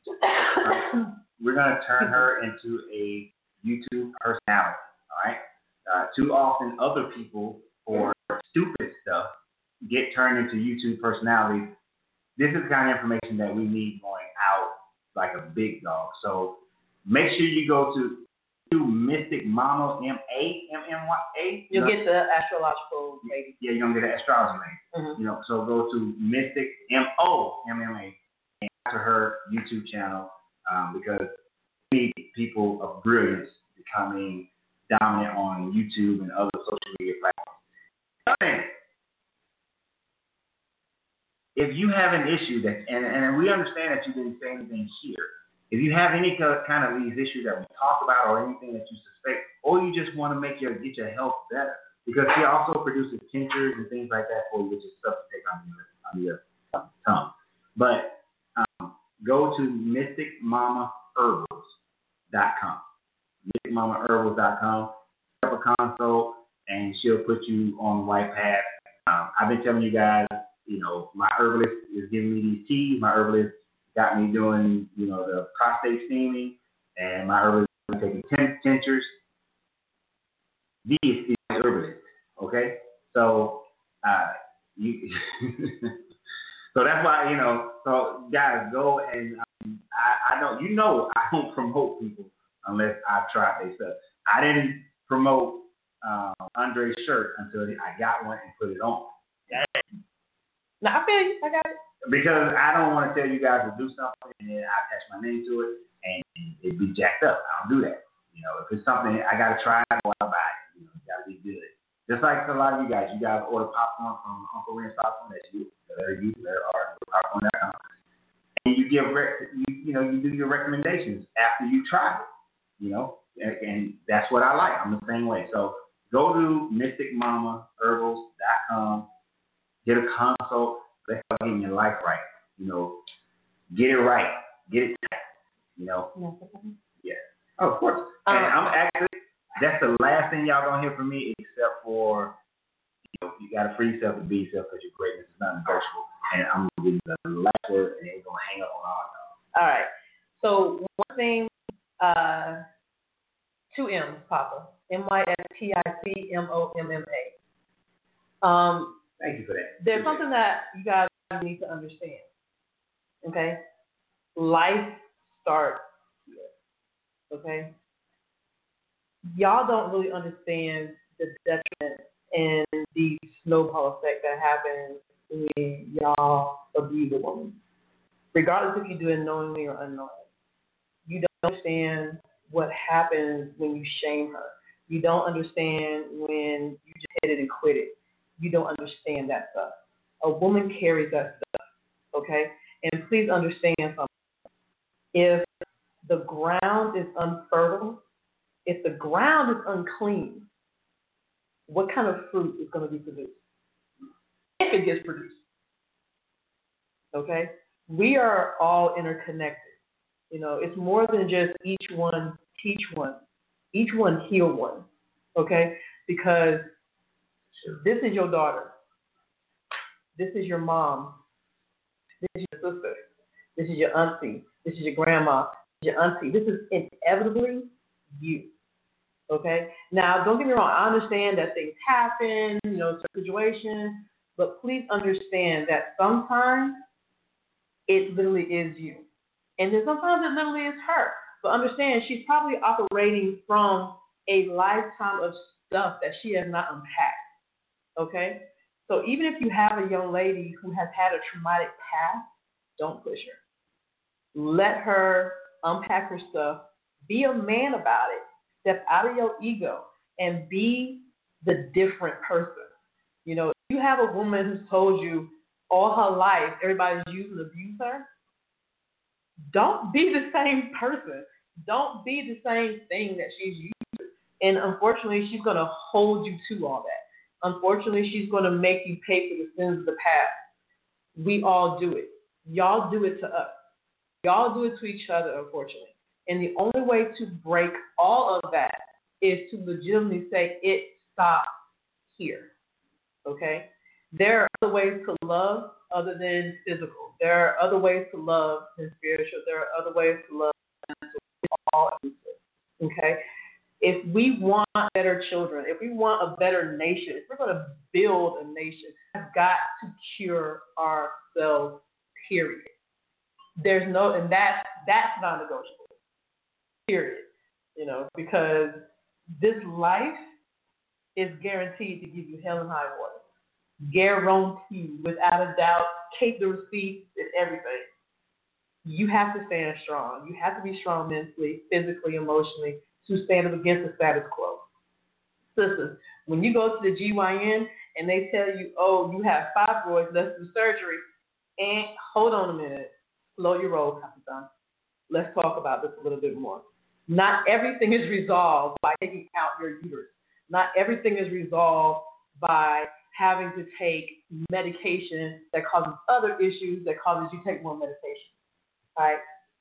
We're going to turn her into a YouTube personality, all right? Too often, other people for stupid stuff get turned into YouTube personalities. This is the kind of information that we need going out like a big dog. So make sure you go to Mystic Mama, M-A-M-M-Y-A. You'll get the astrological lady. Yeah, you're going to get an astrology lady. Mm-hmm. So go to Mystic, M-O-M-M-A, and to her YouTube channel because we need people of brilliance becoming dominant on YouTube and other social media platforms. If you have an issue and we understand that you didn't say anything here, if you have any kind of these issues that we talked about or anything that you suspect, or you just want to get your health better, because she also produces tinctures and things like that for you, which is stuff to take on your tongue. But go to mysticmamaherbals.com. mysticmamaherbals.com. Set up a consult, and she'll put you on the right path. I've been telling you guys, my herbalist is giving me these teas. My herbalist got me doing, the prostate steaming, and my herbalist is taking tinctures. He is my herbalist, okay? So, so that's why, so guys, go and I don't promote people unless I've tried their stuff. I didn't promote Andre's shirt until I got one and put it on. No, I feel you. I got it. Because I don't want to tell you guys to do something and then I attach my name to it and it be jacked up. I don't do that. If it's something I got to try, I'll buy it. It's got to be good. Just like a lot of you guys order popcorn from Uncle Ren's Popcorn. That's you. There are popcorn.com. And you give you do your recommendations after you try it. And that's what I like. I'm the same way. So go to mysticmamaherbals.com. Get a consult. Let's start getting your life right. Get it right. Get it tight. Yeah. Oh, of course. And I'm actually, that's the last thing y'all gonna hear from me, except for, you gotta free yourself to be yourself because your greatness is not negotiable. And I'm gonna give you the last word, and then we're gonna hang up on all y'all. All right. So one thing, 2 M's, Papa. MYSTICMOMMA. Thank you for that. There's something that you guys need to understand. Okay? Life starts here. Okay? Y'all don't really understand the detriment and the snowball effect that happens when y'all abuse a woman. Regardless if you do it knowingly or unknowingly. You don't understand what happens when you shame her. You don't understand when you just hit it and quit it. You don't understand that stuff. A woman carries that stuff, okay? And please understand something. If the ground is unfertile, if the ground is unclean, what kind of fruit is going to be produced? If it gets produced. Okay? We are all interconnected. You know, it's more than just each one teach one, each one heal one. Okay? Because this is your daughter. This is your mom. This is your sister. This is your auntie. This is your grandma. This is your auntie. This is inevitably you. Okay? Now, don't get me wrong. I understand that things happen, you know, situations, but please understand that sometimes it literally is you. And then sometimes it literally is her. But understand, she's probably operating from a lifetime of stuff that she has not unpacked. Okay? So even if you have a young lady who has had a traumatic past, don't push her. Let her unpack her stuff. Be a man about it. Step out of your ego and be the different person. You know, if you have a woman who's told you all her life everybody's used and abused her, don't be the same person. Don't be the same thing that she's used to. And unfortunately, she's going to hold you to all that. Unfortunately, she's going to make you pay for the sins of the past. We all do it. Y'all do it to us. Y'all do it to each other, unfortunately. And the only way to break all of that is to legitimately say it stops here. Okay? There are other ways to love other than physical. There are other ways to love than spiritual. There are other ways to love than mental. All inclusive. Okay? If we want better children, if we want a better nation, if we're going to build a nation, we've got to cure ourselves, period. There's no, and that's non-negotiable, period. You know, because this life is guaranteed to give you hell and high water. Guaranteed, without a doubt, take the receipts and everything. You have to stand strong. You have to be strong mentally, physically, emotionally, to stand up against the status quo. Sisters, when you go to the GYN and they tell you, oh, you have fibroids, let's do surgery, and hold on a minute, slow your roll, Captain. Let's talk about this a little bit more. Not everything is resolved by taking out your uterus. Not everything is resolved by having to take medication that causes other issues, that causes you to take more medication. Right?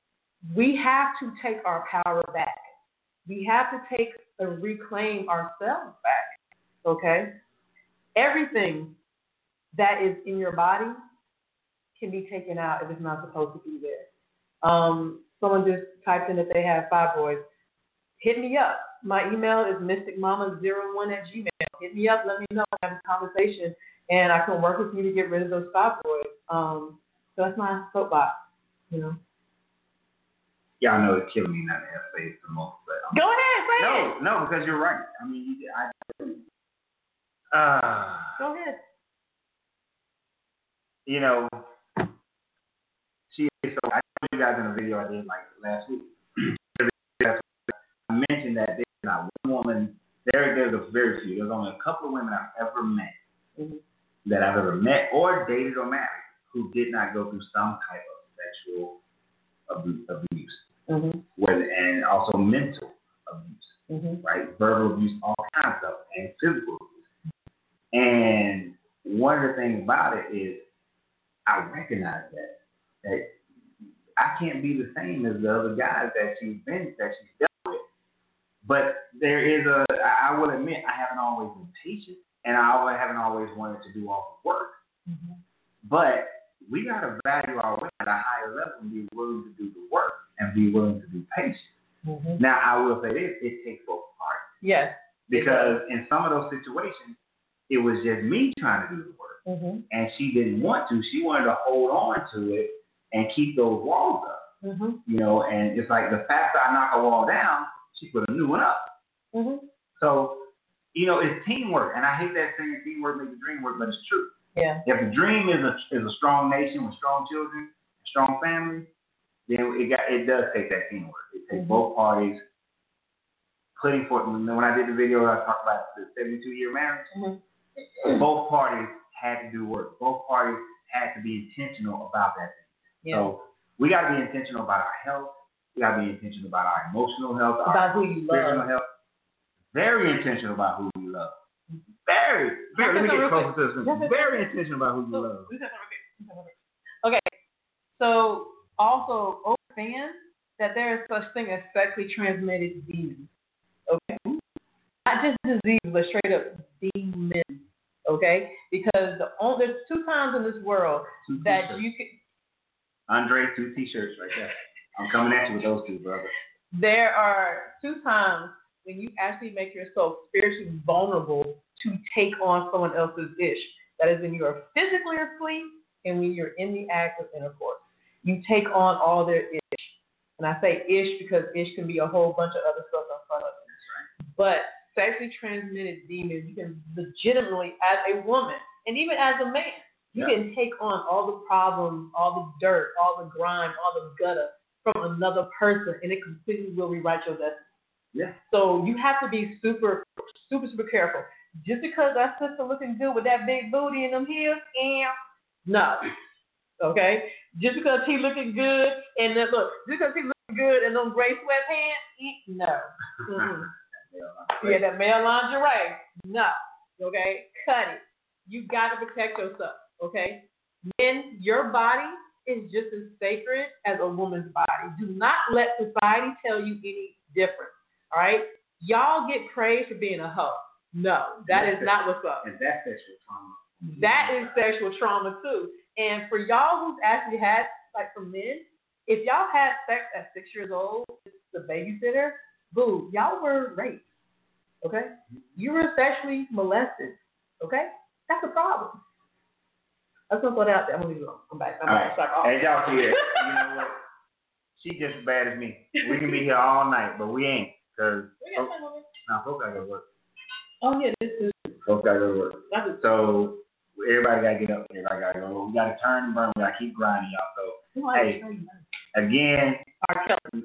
We have to take our power back. We have to take and reclaim ourselves back. Okay? Everything that is in your body can be taken out if it's not supposed to be there. Someone just typed in that they have fibroids. Hit me up. My email is mysticmama01@gmail. Hit me up. Let me know. Have a conversation, and I can work with you to get rid of those fibroids. So that's my soapbox. You know. Yeah, I know it's killing me not to have faith the most, but go ahead, say it. No, because you're right. I mean, go ahead. You know, so I told you guys in a video I did like last week. I mentioned that there's not one woman. There's a very few. There's only a couple of women I've ever met that I've ever met or dated or married who did not go through some type of sexual abuse, and also mental abuse, right? Verbal abuse, all kinds of stuff, and physical abuse. And one of the things about it is I recognize that I can't be the same as the other guys that she's dealt with. But there is I will admit, I haven't always been patient, and I haven't always wanted to do all the work. But we got to value our women at a higher level and be willing to do the work and be willing to be patient. Now, I will say this, it takes both parts. Yes. Because in some of those situations, it was just me trying to do the work. And she didn't want to. She wanted to hold on to it and keep those walls up. You know, and it's like the faster I knock a wall down, she put a new one up. So, you know, it's teamwork. And I hate that saying teamwork makes the dream work, but it's true. Yeah. If the dream is a strong nation with strong children, strong families, then it does take that teamwork. It takes both parties putting forth. When I did the video, I talked about the 72-year marriage. Both parties had to do work. Both parties had to be intentional about that thing. So we got to be intentional about our health. We gotta be intentional about our emotional health, about our who you physical love. health. Very intentional about who we love. Very. Let me get closer to this. Very intentional about who you love. Okay. So also understand that there is such thing as sexually transmitted demons. Okay. Not just disease, but straight up demons. Okay. Because there's 2 times in this world that you can. Andre, 2 T-shirts right there. I'm coming at you with those 2, brother. There are 2 times when you actually make yourself spiritually vulnerable to take on someone else's ish. That is when you are physically asleep and when you're in the act of intercourse. You take on all their ish. And I say ish because ish can be a whole bunch of other stuff in front of it. But sexually transmitted demons, you can legitimately, as a woman, and even as a man, you can take on all the problems, all the dirt, all the grime, all the gutter from another person, and it completely will rewrite your destiny. Yeah. So you have to be super, super, super careful. Just because that sister looking good with that big booty and them heels, no. Okay? Just because he looking good and just because he looking good in them gray sweatpants, no. Mm-hmm. Yeah, that male lingerie, no. Okay? Cut it. You got to protect yourself. Okay? Men, your body is just as sacred as a woman's body. Do not let society tell you any different. All right? Y'all get praised for being a hoe. No, that is not what's up. And that's sexual trauma. That is sexual trauma too. And for y'all who's actually had, like for men, if y'all had sex at 6 years old, the babysitter, boo, y'all were raped. Okay? You were sexually molested. Okay? That's a problem. I just want to throw that out there. I'm going to leave it alone. I'm back. All right. As y'all see it, you know what? She just as bad as me. We can be here all night, but we ain't. Cause folks gotta go to work. Oh yeah, this is. Folks gotta go to work. So everybody gotta get up. Everybody gotta go. We gotta turn and burn. We gotta keep grinding, y'all. So hey, again. That's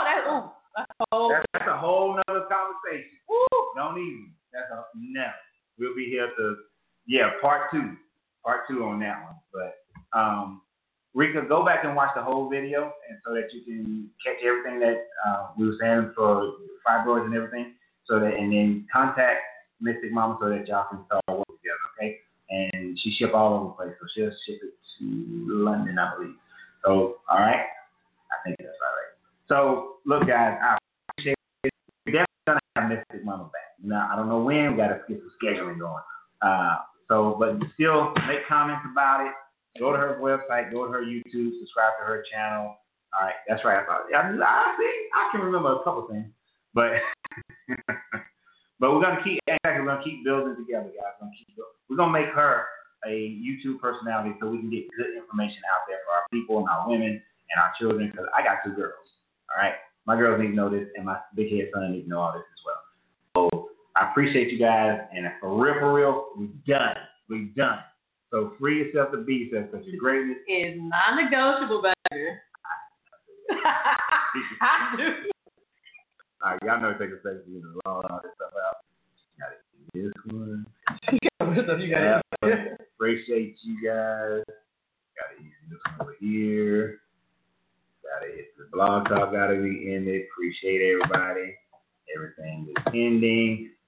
a whole nother conversation. Woo. Don't even. No. We'll be here to part two on that one. But Rika, go back and watch the whole video, and so that you can catch everything that we were saying for fibroids and everything. And then contact Mystic Mama so that y'all can start working together, okay? And she ship all over the place, so she'll ship it to London, I believe. So, all right, I think that's all right. So, look, guys, I appreciate it. We're definitely gonna have Mystic Mama back. Now, I don't know when. We gotta get some scheduling going. But still, make comments about it. Go to her website, go to her YouTube, subscribe to her channel. All right, that's right. I can remember a couple things, but we're gonna keep building together, guys. We're gonna make her a YouTube personality so we can get good information out there for our people and our women and our children. Because I got 2 girls. All right, my girls need to know this, and my big head son needs to know all this as well. So I appreciate you guys, and for real, we're done. So free yourself to be yourself, because your greatness is non-negotiable, baby. I do. All right, y'all know it takes a second for you to roll all this stuff out. Got this one. Appreciate you guys. Got to use this one over here. Got to hit the blog talk. Got to be ended. Appreciate everybody. Everything is ending.